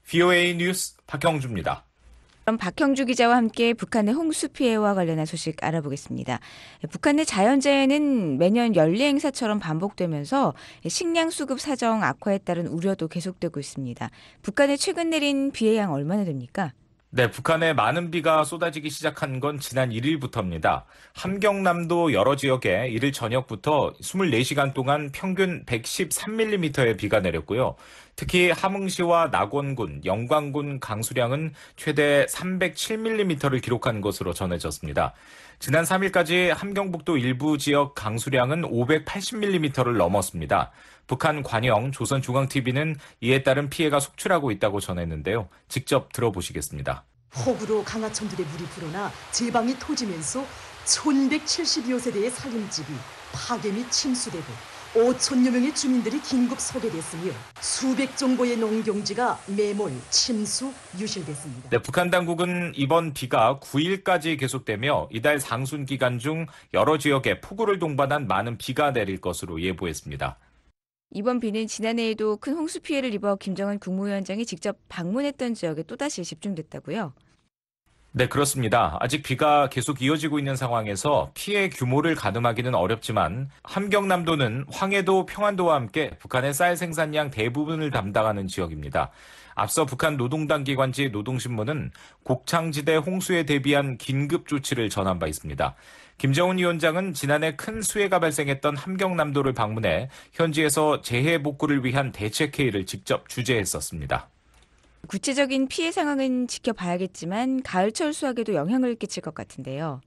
브이오에이 뉴스 박형주입니다. 그럼 박형주 기자와 함께 북한의 홍수 피해와 관련한 소식 알아보겠습니다. 북한 내 자연재해는 매년 연례 행사처럼 반복되면서 식량 수급 사정 악화에 따른 우려도 계속되고 있습니다. 북한에 최근 내린 비의 양 얼마나 됩니까? 네, 북한에 많은 비가 쏟아지기 시작한 건 지난 일 일부터입니다. 함경남도 여러 지역에 일 일 저녁부터 이십사 시간 동안 평균 백십삼 밀리미터의 비가 내렸고요. 특히 함흥시와 낙원군, 영광군 강수량은 최대 삼백칠 밀리미터를 기록한 것으로 전해졌습니다. 지난 삼 일까지 함경북도 일부 지역 강수량은 오백팔십 밀리미터를 넘었습니다. 북한 관영 조선중앙티비는 이에 따른 피해가 속출하고 있다고 전했는데요. 직접 들어보시겠습니다. 폭우로 강하천들의 물이 불어나 제방이 터지면서 천백칠십여 세대의 살림집이 파괴 및 침수되고 오천여 명의 주민들이 긴급 소개됐으며 수백 정도의 농경지가 매몰, 침수, 유실됐습니다. 네, 북한 당국은 이번 비가 구 일까지 계속되며 이달 상순 기간 중 여러 지역에 폭우를 동반한 많은 비가 내릴 것으로 예보했습니다. 이번 비는 지난해에도 큰 홍수 피해를 입어 김정은 국무위원장이 직접 방문했던 지역에 또다시 집중됐다고요? 네, 그렇습니다. 아직 비가 계속 이어지고 있는 상황에서 피해 규모를 가늠하기는 어렵지만 함경남도는 황해도, 평안도와 함께 북한의 쌀 생산량 대부분을 담당하는 지역입니다. 앞서 북한 노동당 기관지 노동신문은 곡창지대 홍수에 대비한 긴급 조치를 전한 바 있습니다. 김정은 위원장은 지난해 큰 수해가 발생했던 함경남도를 방문해 현지에서 재해 복구를 위한 대책회의를 직접 주재했었습니다. 구체적인 피해 상황은 지켜봐야겠지만 가을철 수확에도 영향을 끼칠 것 같은데요.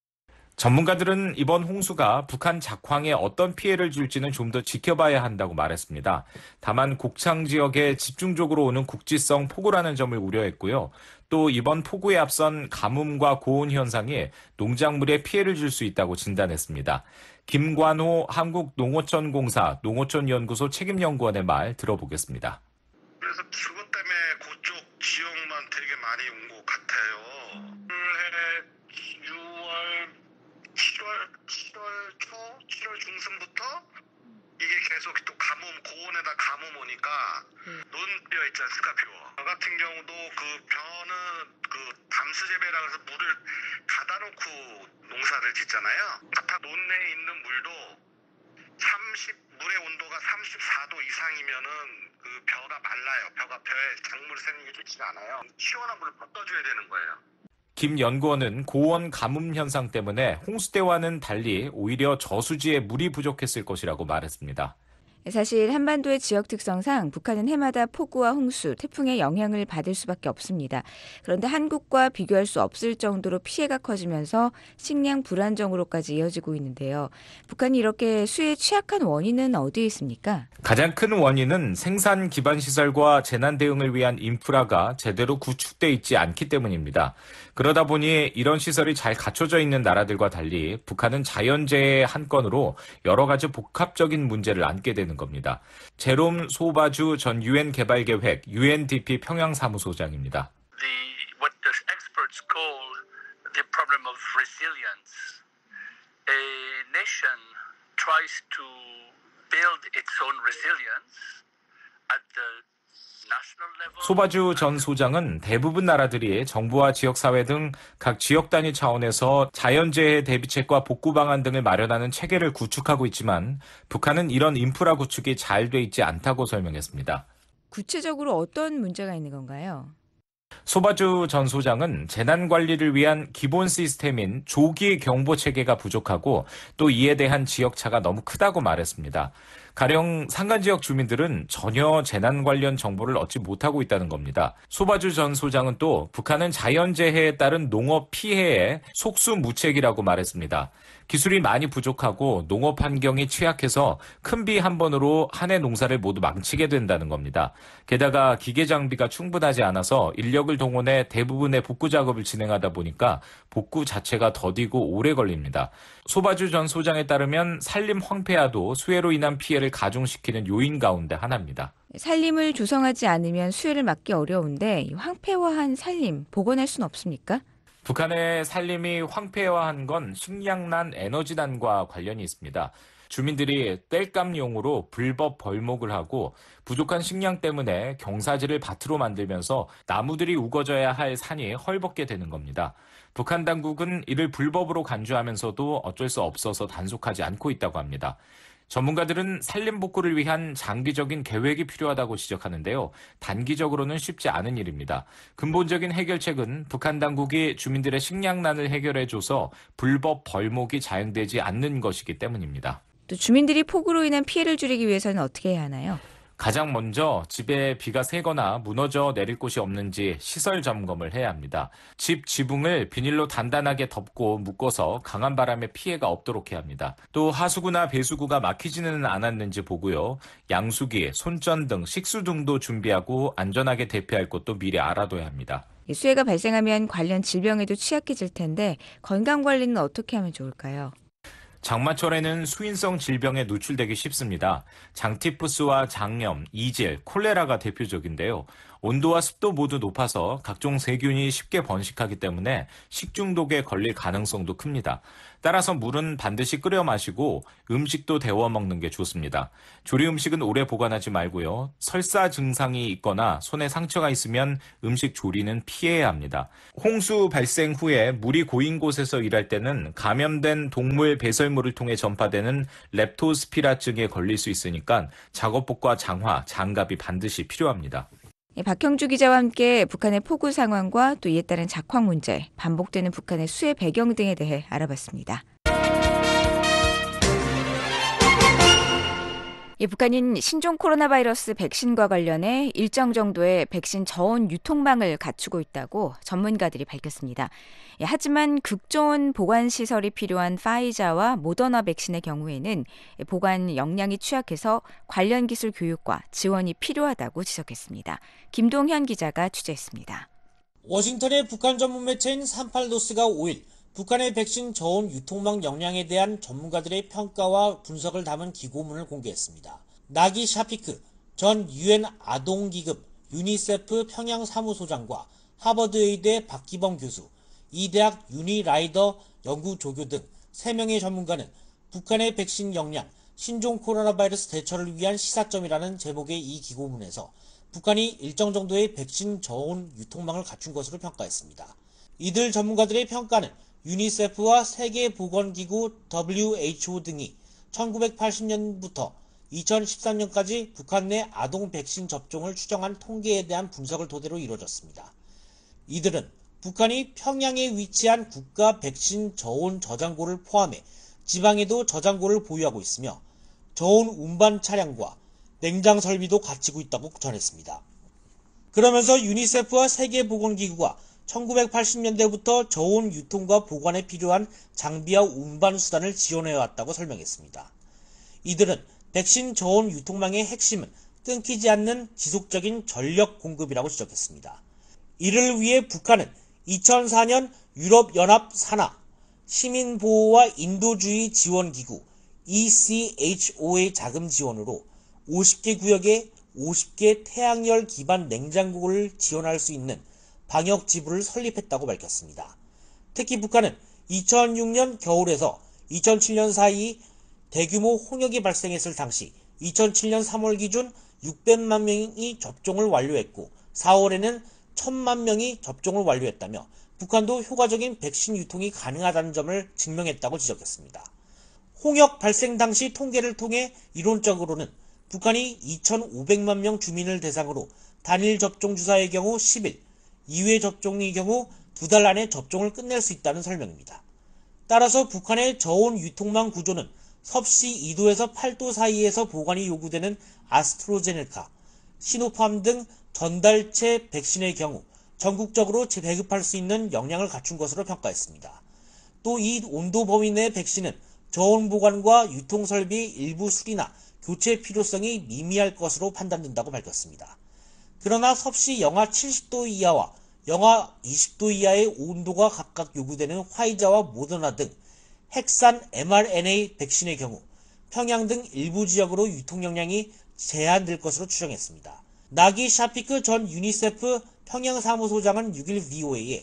전문가들은 이번 홍수가 북한 작황에 어떤 피해를 줄지는 좀 더 지켜봐야 한다고 말했습니다. 다만 곡창 지역에 집중적으로 오는 국지성 폭우라는 점을 우려했고요. 또 이번 폭우에 앞선 가뭄과 고온 현상이 농작물에 피해를 줄 수 있다고 진단했습니다. 김관호 한국농어촌공사 농어촌연구소 책임연구원의 말 들어보겠습니다. 그래서 그것 때문에 그쪽 지역만 되게 많이 온 것 같아요. 올해 유월, 칠월, 칠월 초, 칠월 중순부터 이게 계속 또 가뭄, 고온에다 가뭄 오니까 논 뼈 있지 않습니까, 뼈. 저 같은 경우도 그 벼는 그 담수 재배라 해서 물을 가다 놓고 농사를 짓잖아요. 바깥 논내에 있는 물도 삼십, 물의 온도가 삼십사 도 이상이면은 그 벼가 말라요. 벼가 벼에 작물을 새는 게 좋지가 않아요. 시원한 물을 뻗어줘야 되는 거예요. 김 연구원은 고온 가뭄 현상 때문에 홍수 때와는 달리 오히려 저수지에 물이 부족했을 것이라고 말했습니다. 사실 한반도의 지역 특성상 북한은 해마다 폭우와 홍수, 태풍의 영향을 받을 수밖에 없습니다. 그런데 한국과 비교할 수 없을 정도로 피해가 커지면서 식량 불안정으로까지 이어지고 있는데요. 북한이 이렇게 수해에 취약한 원인은 어디에 있습니까? 가장 큰 원인은 생산 기반 시설과 재난 대응을 위한 인프라가 제대로 구축돼 있지 않기 때문입니다. 그러다 보니 이런 시설이 잘 갖춰져 있는 나라들과 달리 북한은 자연재해의 한 건으로 여러 가지 복합적인 문제를 안게 되는 겁니다. 제롬 소바주 전 유엔 개발계획 유엔디피 평양사무소장입니다. The, what the experts call the problem of resilience. A nation tries to build its own resilience at the 소바주 전 소장은 대부분 나라들이 정부와 지역사회 등 각 지역 단위 차원에서 자연재해 대비책과 복구 방안 등을 마련하는 체계를 구축하고 있지만 북한은 이런 인프라 구축이 잘 돼 있지 않다고 설명했습니다. 구체적으로 어떤 문제가 있는 건가요? 소바주 전 소장은 재난 관리를 위한 기본 시스템인 조기 경보 체계가 부족하고 또 이에 대한 지역차가 너무 크다고 말했습니다. 가령 산간지역 주민들은 전혀 재난 관련 정보를 얻지 못하고 있다는 겁니다. 소바주 전 소장은 또 북한은 자연재해에 따른 농업 피해에 속수무책이라고 말했습니다. 기술이 많이 부족하고 농업 환경이 취약해서 큰 비 한 번으로 한 해 농사를 모두 망치게 된다는 겁니다. 게다가 기계 장비가 충분하지 않아서 인력을 동원해 대부분의 복구 작업을 진행하다 보니까 복구 자체가 더디고 오래 걸립니다. 소바주 전 소장에 따르면 산림 황폐화도 수해로 인한 피해를 가중시키는 요인 가운데 하나입니다. 산림을 조성하지 않으면 수해를 막기 어려운데 황폐화한 산림 복원할 수는 없습니까? 북한의 살림이 황폐화한 건 식량난, 에너지난과 관련이 있습니다. 주민들이 땔감용으로 불법 벌목을 하고 부족한 식량 때문에 경사지를 밭으로 만들면서 나무들이 우거져야 할 산이 헐벗게 되는 겁니다. 북한 당국은 이를 불법으로 간주하면서도 어쩔 수 없어서 단속하지 않고 있다고 합니다. 전문가들은 산림 복구를 위한 장기적인 계획이 필요하다고 지적하는데요. 단기적으로는 쉽지 않은 일입니다. 근본적인 해결책은 북한 당국이 주민들의 식량난을 해결해줘서 불법 벌목이 자행되지 않는 것이기 때문입니다. 또 주민들이 폭우로 인한 피해를 줄이기 위해서는 어떻게 해야 하나요? 가장 먼저 집에 비가 새거나 무너져 내릴 곳이 없는지 시설 점검을 해야 합니다. 집 지붕을 비닐로 단단하게 덮고 묶어서 강한 바람에 피해가 없도록 해야 합니다. 또 하수구나 배수구가 막히지는 않았는지 보고요. 양수기, 손전 등 식수 등도 준비하고 안전하게 대피할 곳도 미리 알아둬야 합니다. 수해가 발생하면 관련 질병에도 취약해질 텐데 건강관리는 어떻게 하면 좋을까요? 장마철에는 수인성 질병에 노출되기 쉽습니다. 장티푸스와 장염, 이질, 콜레라가 대표적인데요. 온도와 습도 모두 높아서 각종 세균이 쉽게 번식하기 때문에 식중독에 걸릴 가능성도 큽니다. 따라서 물은 반드시 끓여 마시고 음식도 데워 먹는 게 좋습니다. 조리 음식은 오래 보관하지 말고요. 설사 증상이 있거나 손에 상처가 있으면 음식 조리는 피해야 합니다. 홍수 발생 후에 물이 고인 곳에서 일할 때는 감염된 동물 배설물을 통해 전파되는 렙토스피라증에 걸릴 수 있으니까 작업복과 장화, 장갑이 반드시 필요합니다. 박형주 기자와 함께 북한의 폭우 상황과 또 이에 따른 작황 문제, 반복되는 북한의 수해 배경 등에 대해 알아봤습니다. 예, 북한인 신종 코로나 바이러스 백신과 관련해 일정 정도의 백신 저온 유통망을 갖추고 있다고 전문가들이 밝혔습니다. 예, 하지만 극저온 보관 시설이 필요한 파이자와 모더나 백신의 경우에는 보관 역량이 취약해서 관련 기술 교육과 지원이 필요하다고 지적했습니다. 김동현 기자가 취재했습니다. 워싱턴의 북한 전문 매체인 삼팔노스가 오일 북한의 백신 저온 유통망 역량에 대한 전문가들의 평가와 분석을 담은 기고문을 공개했습니다. 나기 샤피크 전 유엔 아동기금 유니세프 평양 사무소장과 하버드 의대 박기범 교수, 이 대학 유니라이더 연구조교 등 세 명의 전문가는 북한의 백신 역량, 신종 코로나 바이러스 대처를 위한 시사점이라는 제목의 이 기고문에서 북한이 일정 정도의 백신 저온 유통망을 갖춘 것으로 평가했습니다. 이들 전문가들의 평가는 유니세프와 세계보건기구 더블유에이치오 등이 천구백팔십 년부터 이천십삼 년까지 북한 내 아동 백신 접종을 추정한 통계에 대한 분석을 토대로 이루어졌습니다. 이들은 북한이 평양에 위치한 국가 백신 저온 저장고를 포함해 지방에도 저장고를 보유하고 있으며 저온 운반 차량과 냉장 설비도 갖추고 있다고 전했습니다. 그러면서 유니세프와 세계보건기구가 천구백팔십 년대부터 저온 유통과 보관에 필요한 장비와 운반 수단을 지원해왔다고 설명했습니다. 이들은 백신 저온 유통망의 핵심은 끊기지 않는 지속적인 전력 공급이라고 지적했습니다. 이를 위해 북한은 이천사 년 유럽연합 산하 시민보호와 인도주의 지원기구 이씨에이치오의 자금 지원으로 오십 개 구역에 오십 개 태양열 기반 냉장고를 지원할 수 있는 방역 지부를 설립했다고 밝혔습니다. 특히 북한은 이천육 년 겨울에서 이천칠 년 사이 대규모 홍역이 발생했을 당시 이천칠 년 삼월 기준 육백만 명이 접종을 완료했고 사월에는 천만 명이 접종을 완료했다며 북한도 효과적인 백신 유통이 가능하다는 점을 증명했다고 지적했습니다. 홍역 발생 당시 통계를 통해 이론적으로는 북한이 이천오백만 명 주민을 대상으로 단일 접종 주사의 경우 십 일, 이 회 접종의 경우 두 달 안에 접종을 끝낼 수 있다는 설명입니다. 따라서 북한의 저온 유통망 구조는 섭씨 이 도에서 팔 도 사이에서 보관이 요구되는 아스트로제네카, 시노팜 등 전달체 백신의 경우 전국적으로 재배급할 수 있는 역량을 갖춘 것으로 평가했습니다. 또 이 온도 범위 내 백신은 저온 보관과 유통 설비 일부 수리나 교체 필요성이 미미할 것으로 판단된다고 밝혔습니다. 그러나 섭씨 영하 칠십 도 이하와 영하 이십 도 이하의 온도가 각각 요구되는 화이자와 모더나 등 핵산 엠알엔에이 백신의 경우 평양 등 일부 지역으로 유통 역량이 제한될 것으로 추정했습니다. 나기 샤피크 전 유니세프 평양 사무소장은 육 일 브이오에이에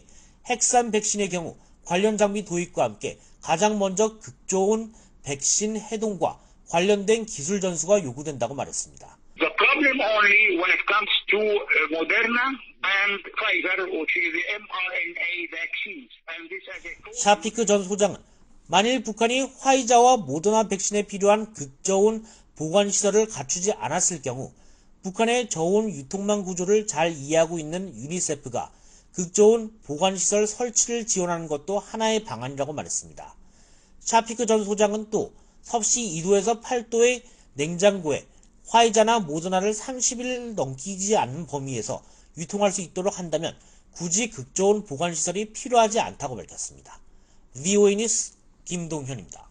핵산 백신의 경우 관련 장비 도입과 함께 가장 먼저 극좋은 백신 해동과 관련된 기술 전수가 요구된다고 말했습니다. The problem only when it comes to Moderna and Pfizer, which is the mRNA vaccines. And this has a... 샤피크 전 소장은 만일 북한이 화이자와 모더나 백신에 필요한 극저온 보관시설을 갖추지 않았을 경우 북한의 저온 유통망 구조를 잘 이해하고 있는 유니세프가 극저온 보관시설 설치를 지원하는 것도 하나의 방안이라고 말했습니다. 샤피크 전 소장은 또 섭씨 이 도에서 팔 도의 냉장고에 화이자나 모더나를 삼십 일 넘기지 않는 범위에서 유통할 수 있도록 한다면 굳이 극저온 보관시설이 필요하지 않다고 밝혔습니다. 브이오에이 뉴스 김동현입니다.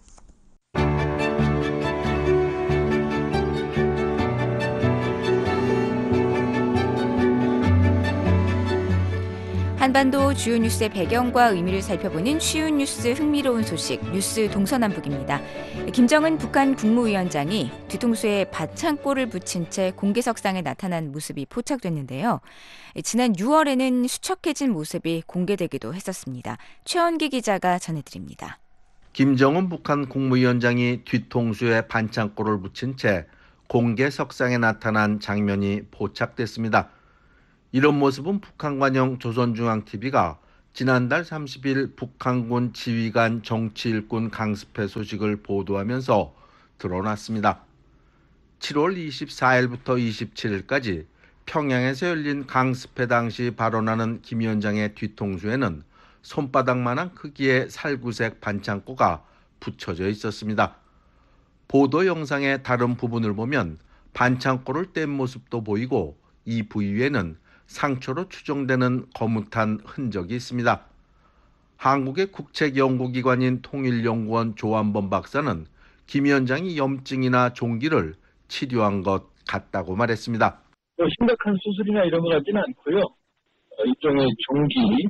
한반도 주요 뉴스의 배경과 의미를 살펴보는 쉬운 뉴스 흥미로운 소식 뉴스 동서남북입니다. 김정은 북한 국무위원장이 뒤통수에 밭창고를 붙인 채 공개석상에 나타난 모습이 포착됐는데요. 지난 유월에는 수척해진 모습이 공개되기도 했었습니다. 최원기 기자가 전해드립니다. 김정은 북한 국무위원장이 뒤통수에 반창고를 붙인 채 공개석상에 나타난 장면이 포착됐습니다. 이런 모습은 북한관영 조선중앙티비가 지난달 삼십 일 북한군 지휘관 정치일꾼 강습회 소식을 보도하면서 드러났습니다. 칠월 이십사일부터 이십칠일까지 평양에서 열린 강습회 당시 발언하는 김 위원장의 뒤통수에는 손바닥만한 크기의 살구색 반창고가 붙여져 있었습니다. 보도 영상의 다른 부분을 보면 반창고를 뗀 모습도 보이고 이 부위에는 상처로 추정되는 거뭇한 흔적이 있습니다. 한국의 국책연구기관인 통일연구원 조한범 박사는 김 위원장이 염증이나 종기를 치료한 것 같다고 말했습니다. 심각한 수술이나 이런 것 같지는 않고요. 일종의 종기,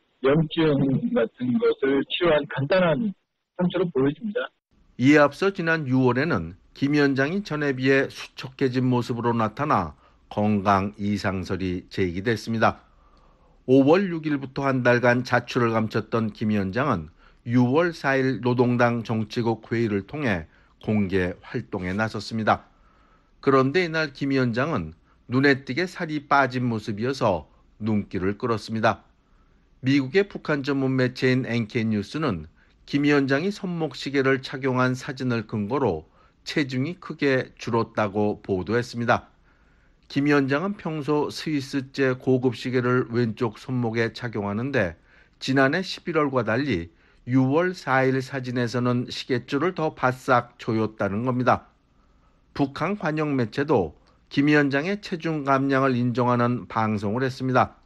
염증 같은 것을 치료한 간단한 상처로 보여집니다. 이에 앞서 지난 유월에는 김 위원장이 전에 비해 수척해진 모습으로 나타나 건강 이상설이 제기됐습니다. 오월 육일부터 한 달간 자출을 감췄던 김 위원장은 유월 사일 노동당 정치국 회의를 통해 공개 활동에 나섰습니다. 그런데 이날 김 위원장은 눈에 띄게 살이 빠진 모습이어서 눈길을 끌었습니다. 미국의 북한 전문 매체인 엔케이뉴스는 김 위원장이 손목시계를 착용한 사진을 근거로 체중이 크게 줄었다고 보도했습니다. 김 위원장은 평소 스위스제 고급 시계를 왼쪽 손목에 착용하는데 지난해 십일월과 달리 유월 사일 사진에서는 시계줄을 더 바싹 조였다는 겁니다. 북한 관영 매체도 김 위원장의 체중 감량을 인정하는 방송을 했습니다.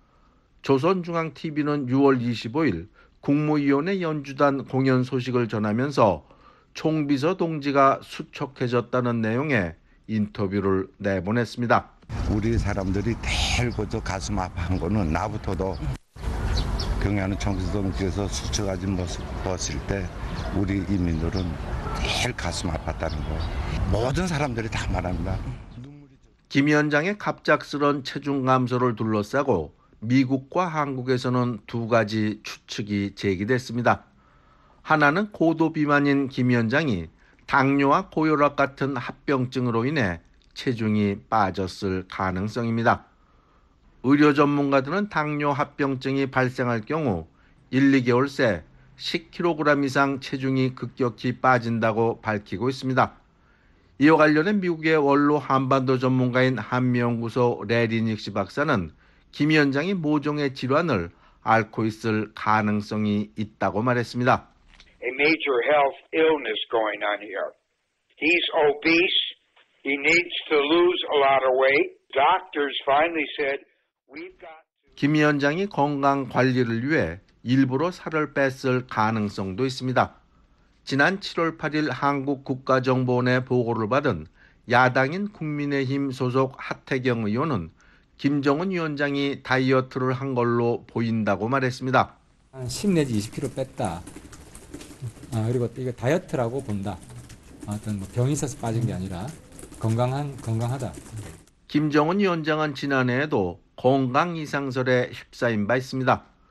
조선중앙티비는 유월 이십오일 국무위원회 연주단 공연 소식을 전하면서 총비서 동지가 수척해졌다는 내용의 인터뷰를 내보냈습니다. 우리 사람들이 제일 그저 가슴 아파한 거는 나부터도 경애하는 총비서동지에서 수척해진 모습 봤을 때 우리 인민들은 제일 가슴 아팠다는 거 모든 사람들이 다 말합니다. 김 위원장의 갑작스런 체중 감소를 둘러싸고 미국과 한국에서는 두 가지 추측이 제기됐습니다. 하나는 고도 비만인 김 위원장이 당뇨와 고혈압 같은 합병증으로 인해 체중이 빠졌을 가능성입니다. 의료 전문가들은 당뇨 합병증이 발생할 경우 일, 이 개월 새 십 킬로그램 이상 체중이 급격히 빠진다고 밝히고 있습니다. 이와 관련해 미국의 원로 한반도 전문가인 한미연구소 레리 닉시 박사는 김 위원장이 모종의 질환을 앓고 있을 가능성이 있다고 말했습니다. A major health illness going on here. He's obese. He needs to lose a lot of weight. Doctors finally said, we've got to... 김 위원장이 건강 관리를 위해 일부러 살을 뺐을 가능성도 있습니다. 지난 칠월 팔일 한국국가정보원의 보고를 받은 야당인 국민의힘 소속 하태경 의원은 김정은 위원장이 다이어트를 한 걸로 보인다고 말했습니다. 한 십 내지 이십 킬로그램 뺐다. 아, 그리고 이거 다이어트라고 본다. 어떤 뭐 병이 있어서 빠진 게 아니라 건강한 건강하다. 김정은 위원장은 지난해에도 건강 이상설에 휩싸인 바 있습니다.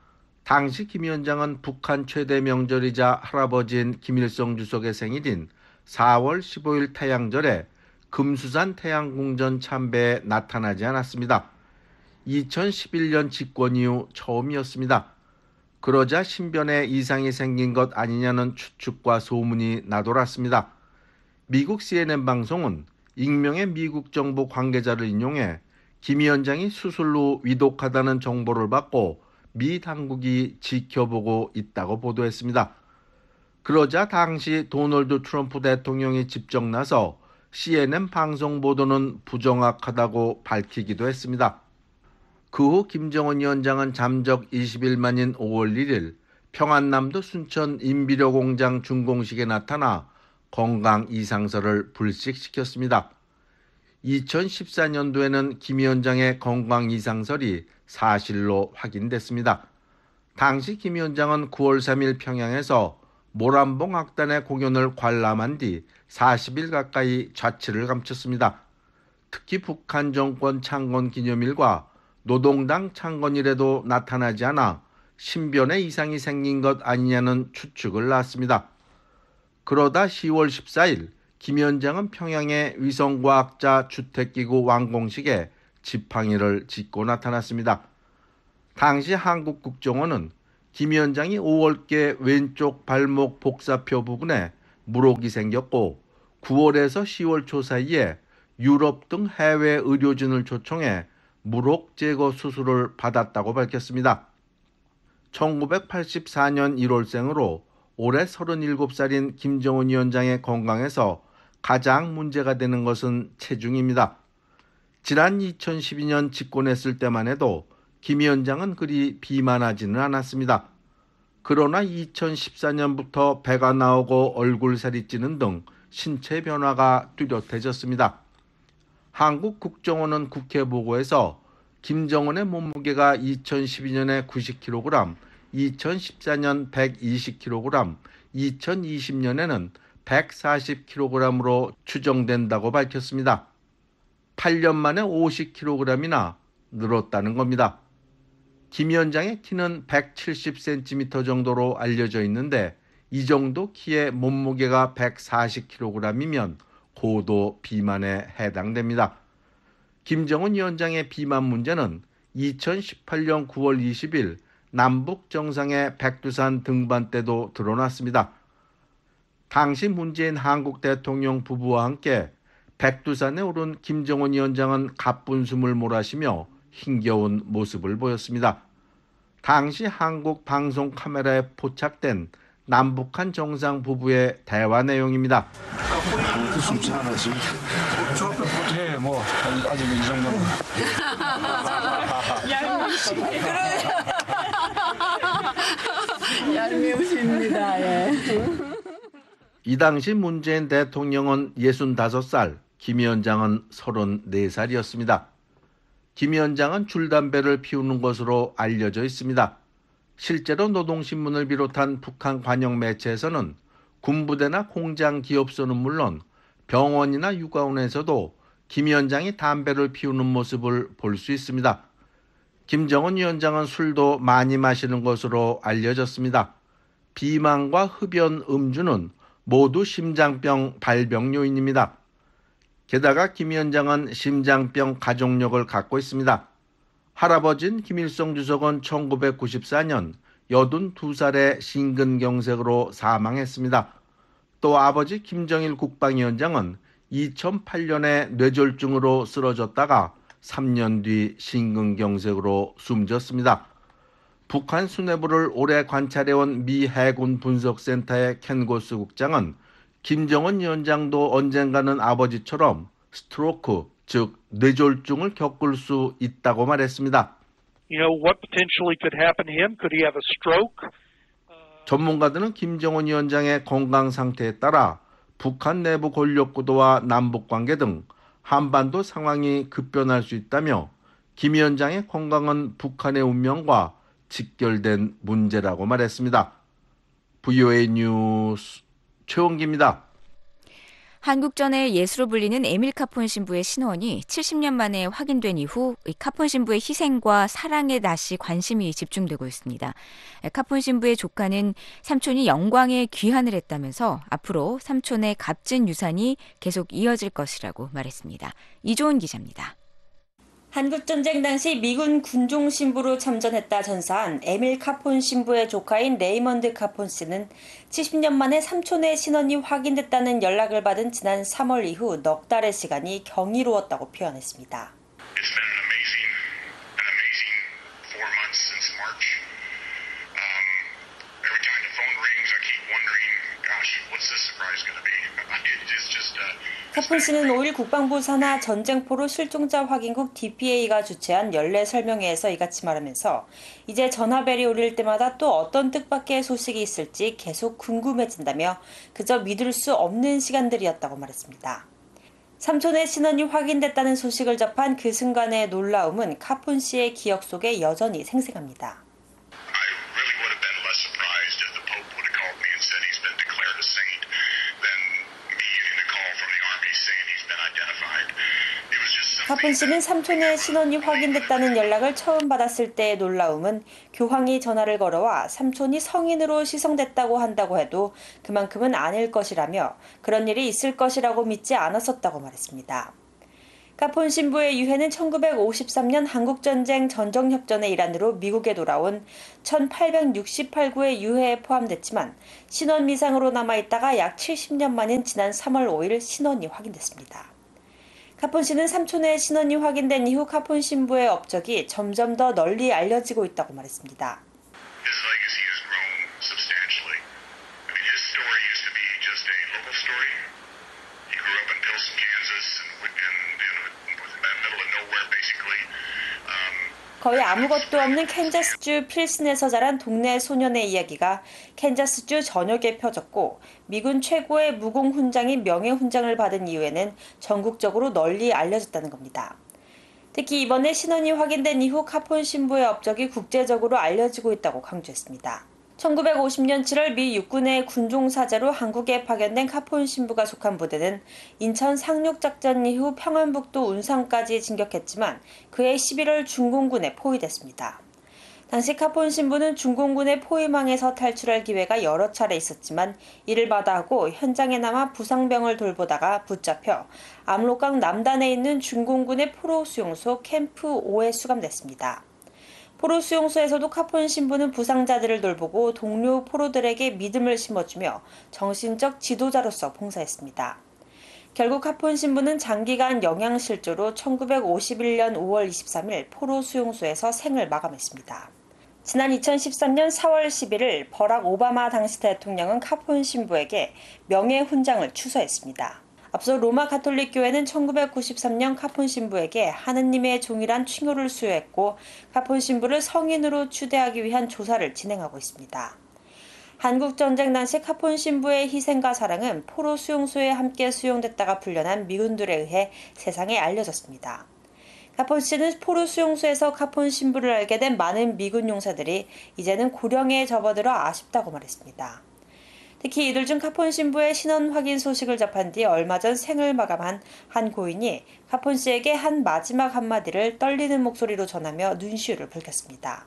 당시 김 위원장은 북한 최대 명절이자 할아버지인 김일성 주석의 생일인 사월 십오일 태양절에 금수산 태양궁전 참배에 나타나지 않았습니다. 이천십일년 집권 이후 처음이었습니다. 그러자 신변에 이상이 생긴 것 아니냐는 추측과 소문이 나돌았습니다. 미국 씨엔엔 방송은 익명의 미국 정부 관계자를 인용해 김 위원장이 수술 후 위독하다는 정보를 받고 미 당국이 지켜보고 있다고 보도했습니다. 그러자 당시 도널드 트럼프 대통령이 직접 나서 씨엔엔 방송 보도는 부정확하다고 밝히기도 했습니다. 그 후 김정은 위원장은 잠적 이십일 만인 오월 일일 평안남도 순천 인비료공장 준공식에 나타나 건강 이상설을 불식시켰습니다. 이천십사년도에는 김 위원장의 건강 이상설이 사실로 확인됐습니다. 당시 김 위원장은 구월 삼일 평양에서 모란봉 악단의 공연을 관람한 뒤 사십일 가까이 자취를 감췄습니다. 특히 북한 정권 창건 기념일과 노동당 창건일에도 나타나지 않아 신변에 이상이 생긴 것 아니냐는 추측을 낳았습니다. 그러다 시월 십사일 김 위원장은 평양의 위성과학자 주택기구 완공식에 지팡이를 짚고 나타났습니다. 당시 한국 국정원은 김 위원장이 오월께 왼쪽 발목 복사표 부분에 물혹이 생겼고 구월에서 시월 초 사이에 유럽 등 해외 의료진을 초청해 물혹 제거 수술을 받았다고 밝혔습니다. 천구백팔십사년 일월생으로 올해 서른일곱 살인 김정은 위원장의 건강에서 가장 문제가 되는 것은 체중입니다. 지난 이천십이년 집권했을 때만 해도 김 위원장은 그리 비만하지는 않았습니다. 그러나 이천십사년부터 배가 나오고 얼굴살이 찌는 등 신체 변화가 뚜렷해졌습니다. 한국 국정원은 국회 보고에서 김정은의 몸무게가 이천십이년에 구십 킬로그램, 이천십사년 백이십 킬로그램, 이천이십년에는 백사십 킬로그램으로 추정된다고 밝혔습니다. 팔년 만에 오십 킬로그램이나 늘었다는 겁니다. 김 위원장의 키는 백칠십 센티미터 정도로 알려져 있는데 이 정도 키의 몸무게가 백사십 킬로그램이면 고도 비만에 해당됩니다. 김정은 위원장의 비만 문제는 이천십팔년 구월 이십일 남북 정상의 백두산 등반 때도 드러났습니다. 당시 문재인 한국 대통령 부부와 함께 백두산에 오른 김정은 위원장은 가쁜 숨을 몰아쉬며 힘겨운 모습을 보였습니다. 당시 한국 방송 카메라에 포착된 남북한 정상 부부의 대화 내용입니다. 네, 뭐 아직 이 정도는. 얄미우십니다. 예. 이 당시 문재인 대통령은 예순다섯 살, 김 위원장은 서른네 살이었습니다. 김 위원장은 줄담배를 피우는 것으로 알려져 있습니다. 실제로 노동신문을 비롯한 북한 관영 매체에서는 군부대나 공장 기업소는 물론 병원이나 육아원에서도 김 위원장이 담배를 피우는 모습을 볼 수 있습니다. 김정은 위원장은 술도 많이 마시는 것으로 알려졌습니다. 비만과 흡연, 음주는 모두 심장병 발병 요인입니다. 게다가 김 위원장은 심장병 가족력을 갖고 있습니다. 할아버지인 김일성 주석은 천구백구십사년 여든두 살에 심근경색으로 사망했습니다. 또 아버지 김정일 국방위원장은 이천팔년에 뇌졸중으로 쓰러졌다가 삼 년 뒤 심근경색으로 숨졌습니다. 북한 수뇌부를 오래 관찰해온 미 해군 분석센터의 켄 고스 국장은 김정은 위원장도 언젠가는 아버지처럼 스트로크, 즉 뇌졸중을 겪을 수 있다고 말했습니다. You know, what potentially could happen to him? Could he have a stroke? 전문가들은 김정은 위원장의 건강 상태에 따라 북한 내부 권력 구도와 남북 관계 등 한반도 상황이 급변할 수 있다며 김 위원장의 건강은 북한의 운명과 직결된 문제라고 말했습니다. 브이오에이 뉴스 최원기입니다. 한국전의 예수로 불리는 에밀 카폰 신부의 신원이 칠십 년 만에 확인된 이후 카폰 신부의 희생과 사랑에 다시 관심이 집중되고 있습니다. 카폰 신부의 조카는 삼촌이 영광에 귀환을 했다면서 앞으로 삼촌의 값진 유산이 계속 이어질 것이라고 말했습니다. 이조은 기자입니다. 한국전쟁 당시 미군 군종 신부로 참전했다 전사한 에밀 카폰 신부의 조카인 레이먼드 카폰 씨는 칠십 년 만에 삼촌의 신원이 확인됐다는 연락을 받은 지난 삼월 이후 넉 달의 시간이 경이로웠다고 표현했습니다. 카폰 씨는 오일 국방부 산하 전쟁포로 실종자 확인국 디피에이가 주최한 연례 설명회에서 이같이 말하면서 이제 전화벨이 울릴 때마다 또 어떤 뜻밖의 소식이 있을지 계속 궁금해진다며 그저 믿을 수 없는 시간들이었다고 말했습니다. 삼촌의 신원이 확인됐다는 소식을 접한 그 순간의 놀라움은 카폰 씨의 기억 속에 여전히 생생합니다. 카폰 씨는 삼촌의 신원이 확인됐다는 연락을 처음 받았을 때의 놀라움은 교황이 전화를 걸어와 삼촌이 성인으로 시성됐다고 한다고 해도 그만큼은 아닐 것이라며 그런 일이 있을 것이라고 믿지 않았었다고 말했습니다. 카폰 신부의 유해는 천구백오십삼 년 한국전쟁 전정협전의 일환으로 미국에 돌아온 천팔백육십팔 구의 유해에 포함됐지만 신원 미상으로 남아있다가 약 칠십 년 만인 지난 삼월 오일 신원이 확인됐습니다. 카폰 씨는 삼촌의 신원이 확인된 이후 카폰 신부의 업적이 점점 더 널리 알려지고 있다고 말했습니다. 거의 아무것도 없는 캔자스주 필슨에서 자란 동네 소년의 이야기가 캔자스주 전역에 펴졌고 미군 최고의 무공훈장인 명예훈장을 받은 이후에는 전국적으로 널리 알려졌다는 겁니다. 특히 이번에 신원이 확인된 이후 카폰 신부의 업적이 국제적으로 알려지고 있다고 강조했습니다. 천구백오십 년 칠월 미 육군의 군종사제로 한국에 파견된 카폰 신부가 속한 부대는 인천 상륙작전 이후 평안북도 운상까지 진격했지만 그해 십일월 중공군에 포위됐습니다. 당시 카폰 신부는 중공군의 포위망에서 탈출할 기회가 여러 차례 있었지만 이를 마다하고 현장에 남아 부상병을 돌보다가 붙잡혀 압록강 남단에 있는 중공군의 포로 수용소 캠프 오에 수감됐습니다. 포로 수용소에서도 카폰 신부는 부상자들을 돌보고 동료 포로들에게 믿음을 심어주며 정신적 지도자로서 봉사했습니다. 결국 카폰 신부는 장기간 영양실조로 천구백오십일 년 오월 이십삼일 포로 수용소에서 생을 마감했습니다. 지난 이천십삼 년 사월 십일일 버락 오바마 당시 대통령은 카폰 신부에게 명예훈장을 추서했습니다. 앞서 로마 가톨릭 교회는 천구백구십삼 년 카폰 신부에게 하느님의 종이란 칭호를 수여했고 카폰 신부를 성인으로 추대하기 위한 조사를 진행하고 있습니다. 한국전쟁 당시 카폰 신부의 희생과 사랑은 포로 수용소에 함께 수용됐다가 풀려난 미군들에 의해 세상에 알려졌습니다. 카폰 씨는 포로 수용소에서 카폰 신부를 알게 된 많은 미군 용사들이 이제는 고령에 접어들어 아쉽다고 말했습니다. 특히 이들 중 카폰 신부의 신원 확인 소식을 접한 뒤 얼마 전 생을 마감한 한 고인이 카폰 씨에게 한 마지막 한마디를 떨리는 목소리로 전하며 눈시울을 붉혔습니다.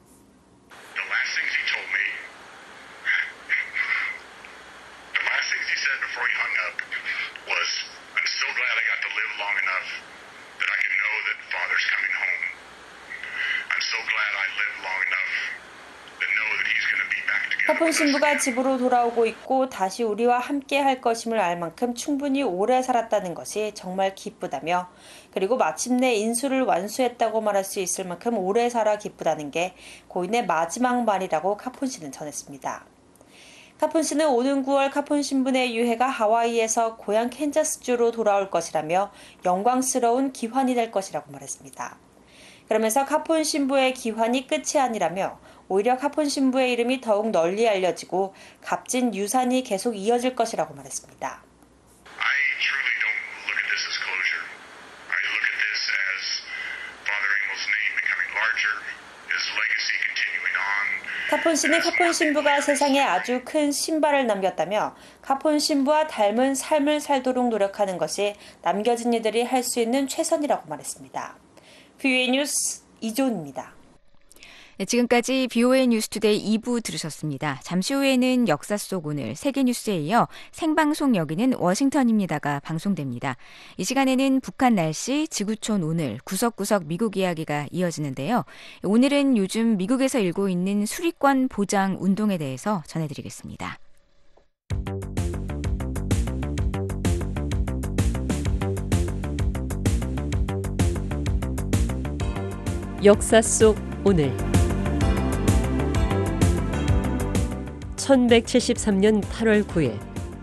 카폰 신부가 집으로 돌아오고 있고 다시 우리와 함께 할 것임을 알 만큼 충분히 오래 살았다는 것이 정말 기쁘다며 그리고 마침내 인수를 완수했다고 말할 수 있을 만큼 오래 살아 기쁘다는 게 고인의 마지막 말이라고 카폰 씨는 전했습니다. 카폰 씨는 오는 구월 카폰 신부의 유해가 하와이에서 고향 캔자스주로 돌아올 것이라며 영광스러운 기환이 될 것이라고 말했습니다. 그러면서 카폰 신부의 기환이 끝이 아니라며 오히려 카폰 신부의 이름이 더욱 널리 알려지고 값진 유산이 계속 이어질 것이라고 말했습니다. 카폰 씨는 카폰 신부가 세상에 아주 큰 신발을 남겼다며 카폰 신부와 닮은 삶을 살도록 노력하는 것이 남겨진 이들이 할 수 있는 최선이라고 말했습니다. 비오에이 뉴스 이조은입니다. 네, 지금까지 비오에이 뉴스투데이 이 부 들으셨습니다. 잠시 후에는 역사 속 오늘 세계뉴스에 이어 생방송 여기는 워싱턴입니다가 방송됩니다. 이 시간에는 북한 날씨, 지구촌 오늘, 구석구석 미국 이야기가 이어지는데요. 오늘은 요즘 미국에서 일고 있는 수리권 보장 운동에 대해서 전해드리겠습니다. 역사 속 오늘 천백칠십삼 년 팔월 구일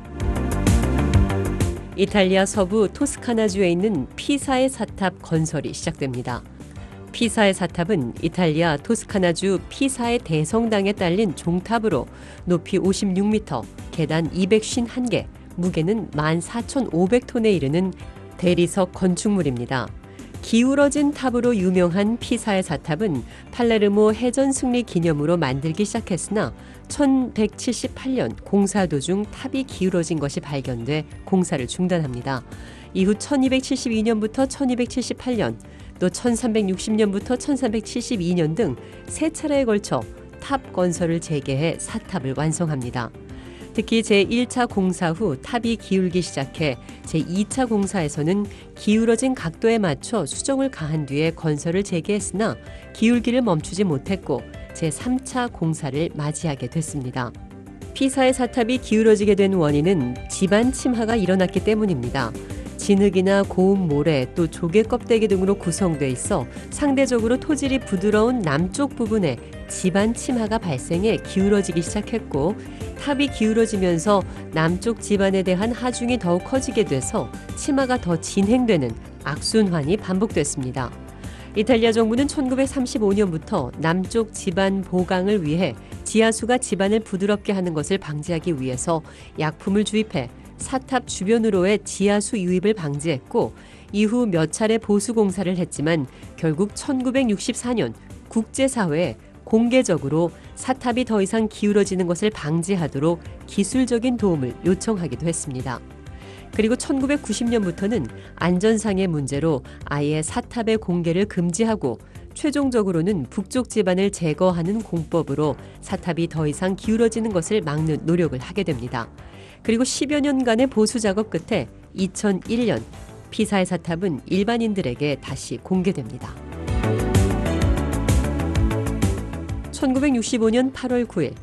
이탈리아 서부 토스카나주에 있는 피사의 사탑 건설이 시작됩니다. 피사의 사탑은 이탈리아 토스카나주 피사의 대성당에 딸린 종탑으로 높이 오십육 미터, 계단 이백오십일 개, 무게는 만 사천오백 톤에 이르는 대리석 건축물입니다. 기울어진 탑으로 유명한 피사의 사탑은 팔레르모 해전 승리 기념으로 만들기 시작했으나 천백칠십팔 년 공사 도중 탑이 기울어진 것이 발견돼 공사를 중단합니다. 이후 천이백칠십이 년부터 천이백칠십팔 년, 또 천삼백육십 년부터 천삼백칠십이 년 등 세 차례에 걸쳐 탑 건설을 재개해 사탑을 완성합니다. 특히 제일 차 공사 후 탑이 기울기 시작해 제이 차 공사에서는 기울어진 각도에 맞춰 수정을 가한 뒤에 건설을 재개했으나 기울기를 멈추지 못했고 제삼 차 공사를 맞이하게 됐습니다. 피사의 사탑이 기울어지게 된 원인은 지반 침하가 일어났기 때문입니다. 진흙이나 고운 모래 또 조개 껍데기 등으로 구성돼 있어 상대적으로 토질이 부드러운 남쪽 부분에 지반 침하가 발생해 기울어지기 시작했고, 탑이 기울어지면서 남쪽 지반에 대한 하중이 더욱 커지게 돼서 침하가 더 진행되는 악순환이 반복됐습니다. 이탈리아 정부는 천구백삼십오 년부터 남쪽 지반 보강을 위해 지하수가 지반을 부드럽게 하는 것을 방지하기 위해서 약품을 주입해 사탑 주변으로의 지하수 유입을 방지했고, 이후 몇 차례 보수 공사를 했지만 결국 천구백육십사 년 국제사회에 공개적으로 사탑이 더 이상 기울어지는 것을 방지하도록 기술적인 도움을 요청하기도 했습니다. 그리고 천구백구십 년부터는 안전상의 문제로 아예 사탑의 공개를 금지하고 최종적으로는 북쪽 지반을 제거하는 공법으로 사탑이 더 이상 기울어지는 것을 막는 노력을 하게 됩니다. 그리고 십여 년간의 보수 작업 끝에 이천일 년 피사의 사탑은 일반인들에게 다시 공개됩니다. 천구백육십오 년 팔월 구일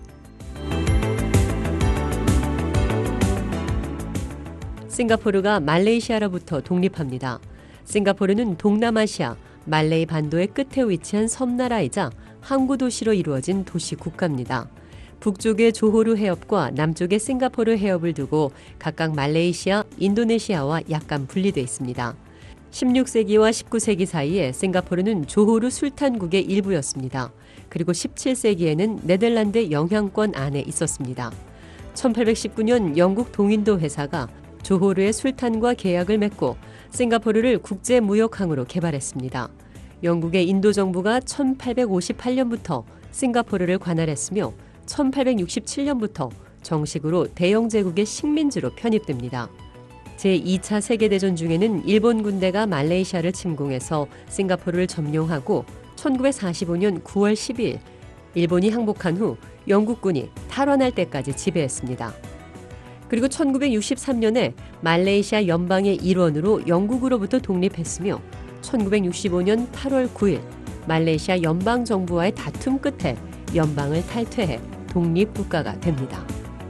싱가포르가 말레이시아로부터 독립합니다. 싱가포르는 동남아시아 말레이 반도의 끝에 위치한 섬나라이자 항구 도시로 이루어진 도시 국가입니다. 북쪽의 조호르 해협과 남쪽의 싱가포르 해협을 두고 각각 말레이시아, 인도네시아와 약간 분리되어 있습니다. 십육 세기와 십구 세기 사이에 싱가포르는 조호르 술탄국의 일부였습니다. 그리고 십칠 세기에는 네덜란드 영향권 안에 있었습니다. 천팔백십구 년 영국 동인도 회사가 조호르의 술탄과 계약을 맺고 싱가포르를 국제무역항으로 개발했습니다. 영국의 인도 정부가 천팔백오십팔 년부터 싱가포르를 관할했으며 천팔백육십칠 년부터 정식으로 대영 제국의 식민지로 편입됩니다. 제이 차 세계대전 중에는 일본 군대가 말레이시아를 침공해서 싱가포르를 점령하고 천구백사십오 년 구월 십이일 일본이 항복한 후 영국군이 탈환할 때까지 지배했습니다. 그리고 천구백육십삼 년에 말레이시아 연방의 일원으로 영국으로부터 독립했으며 천구백육십오 년 팔월 구일 말레이시아 연방정부와의 다툼 끝에 연방을 탈퇴해 독립국가가 됩니다.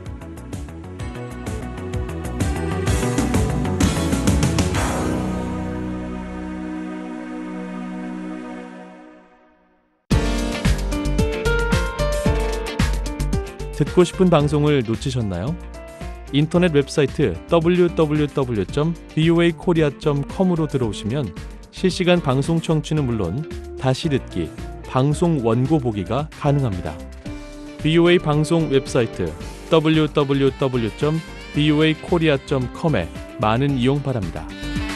듣고 싶은 방송을 놓치셨나요? 인터넷 웹사이트 더블유 더블유 더블유 점 비오에이 코리아 점 컴으로 들어오시면 실시간 방송 청취는 물론 다시 듣기, 방송 원고 보기가 가능합니다. 비오에이 방송 웹사이트 더블유 더블유 더블유 점 비오에이 코리아 점 컴에 많은 이용 바랍니다.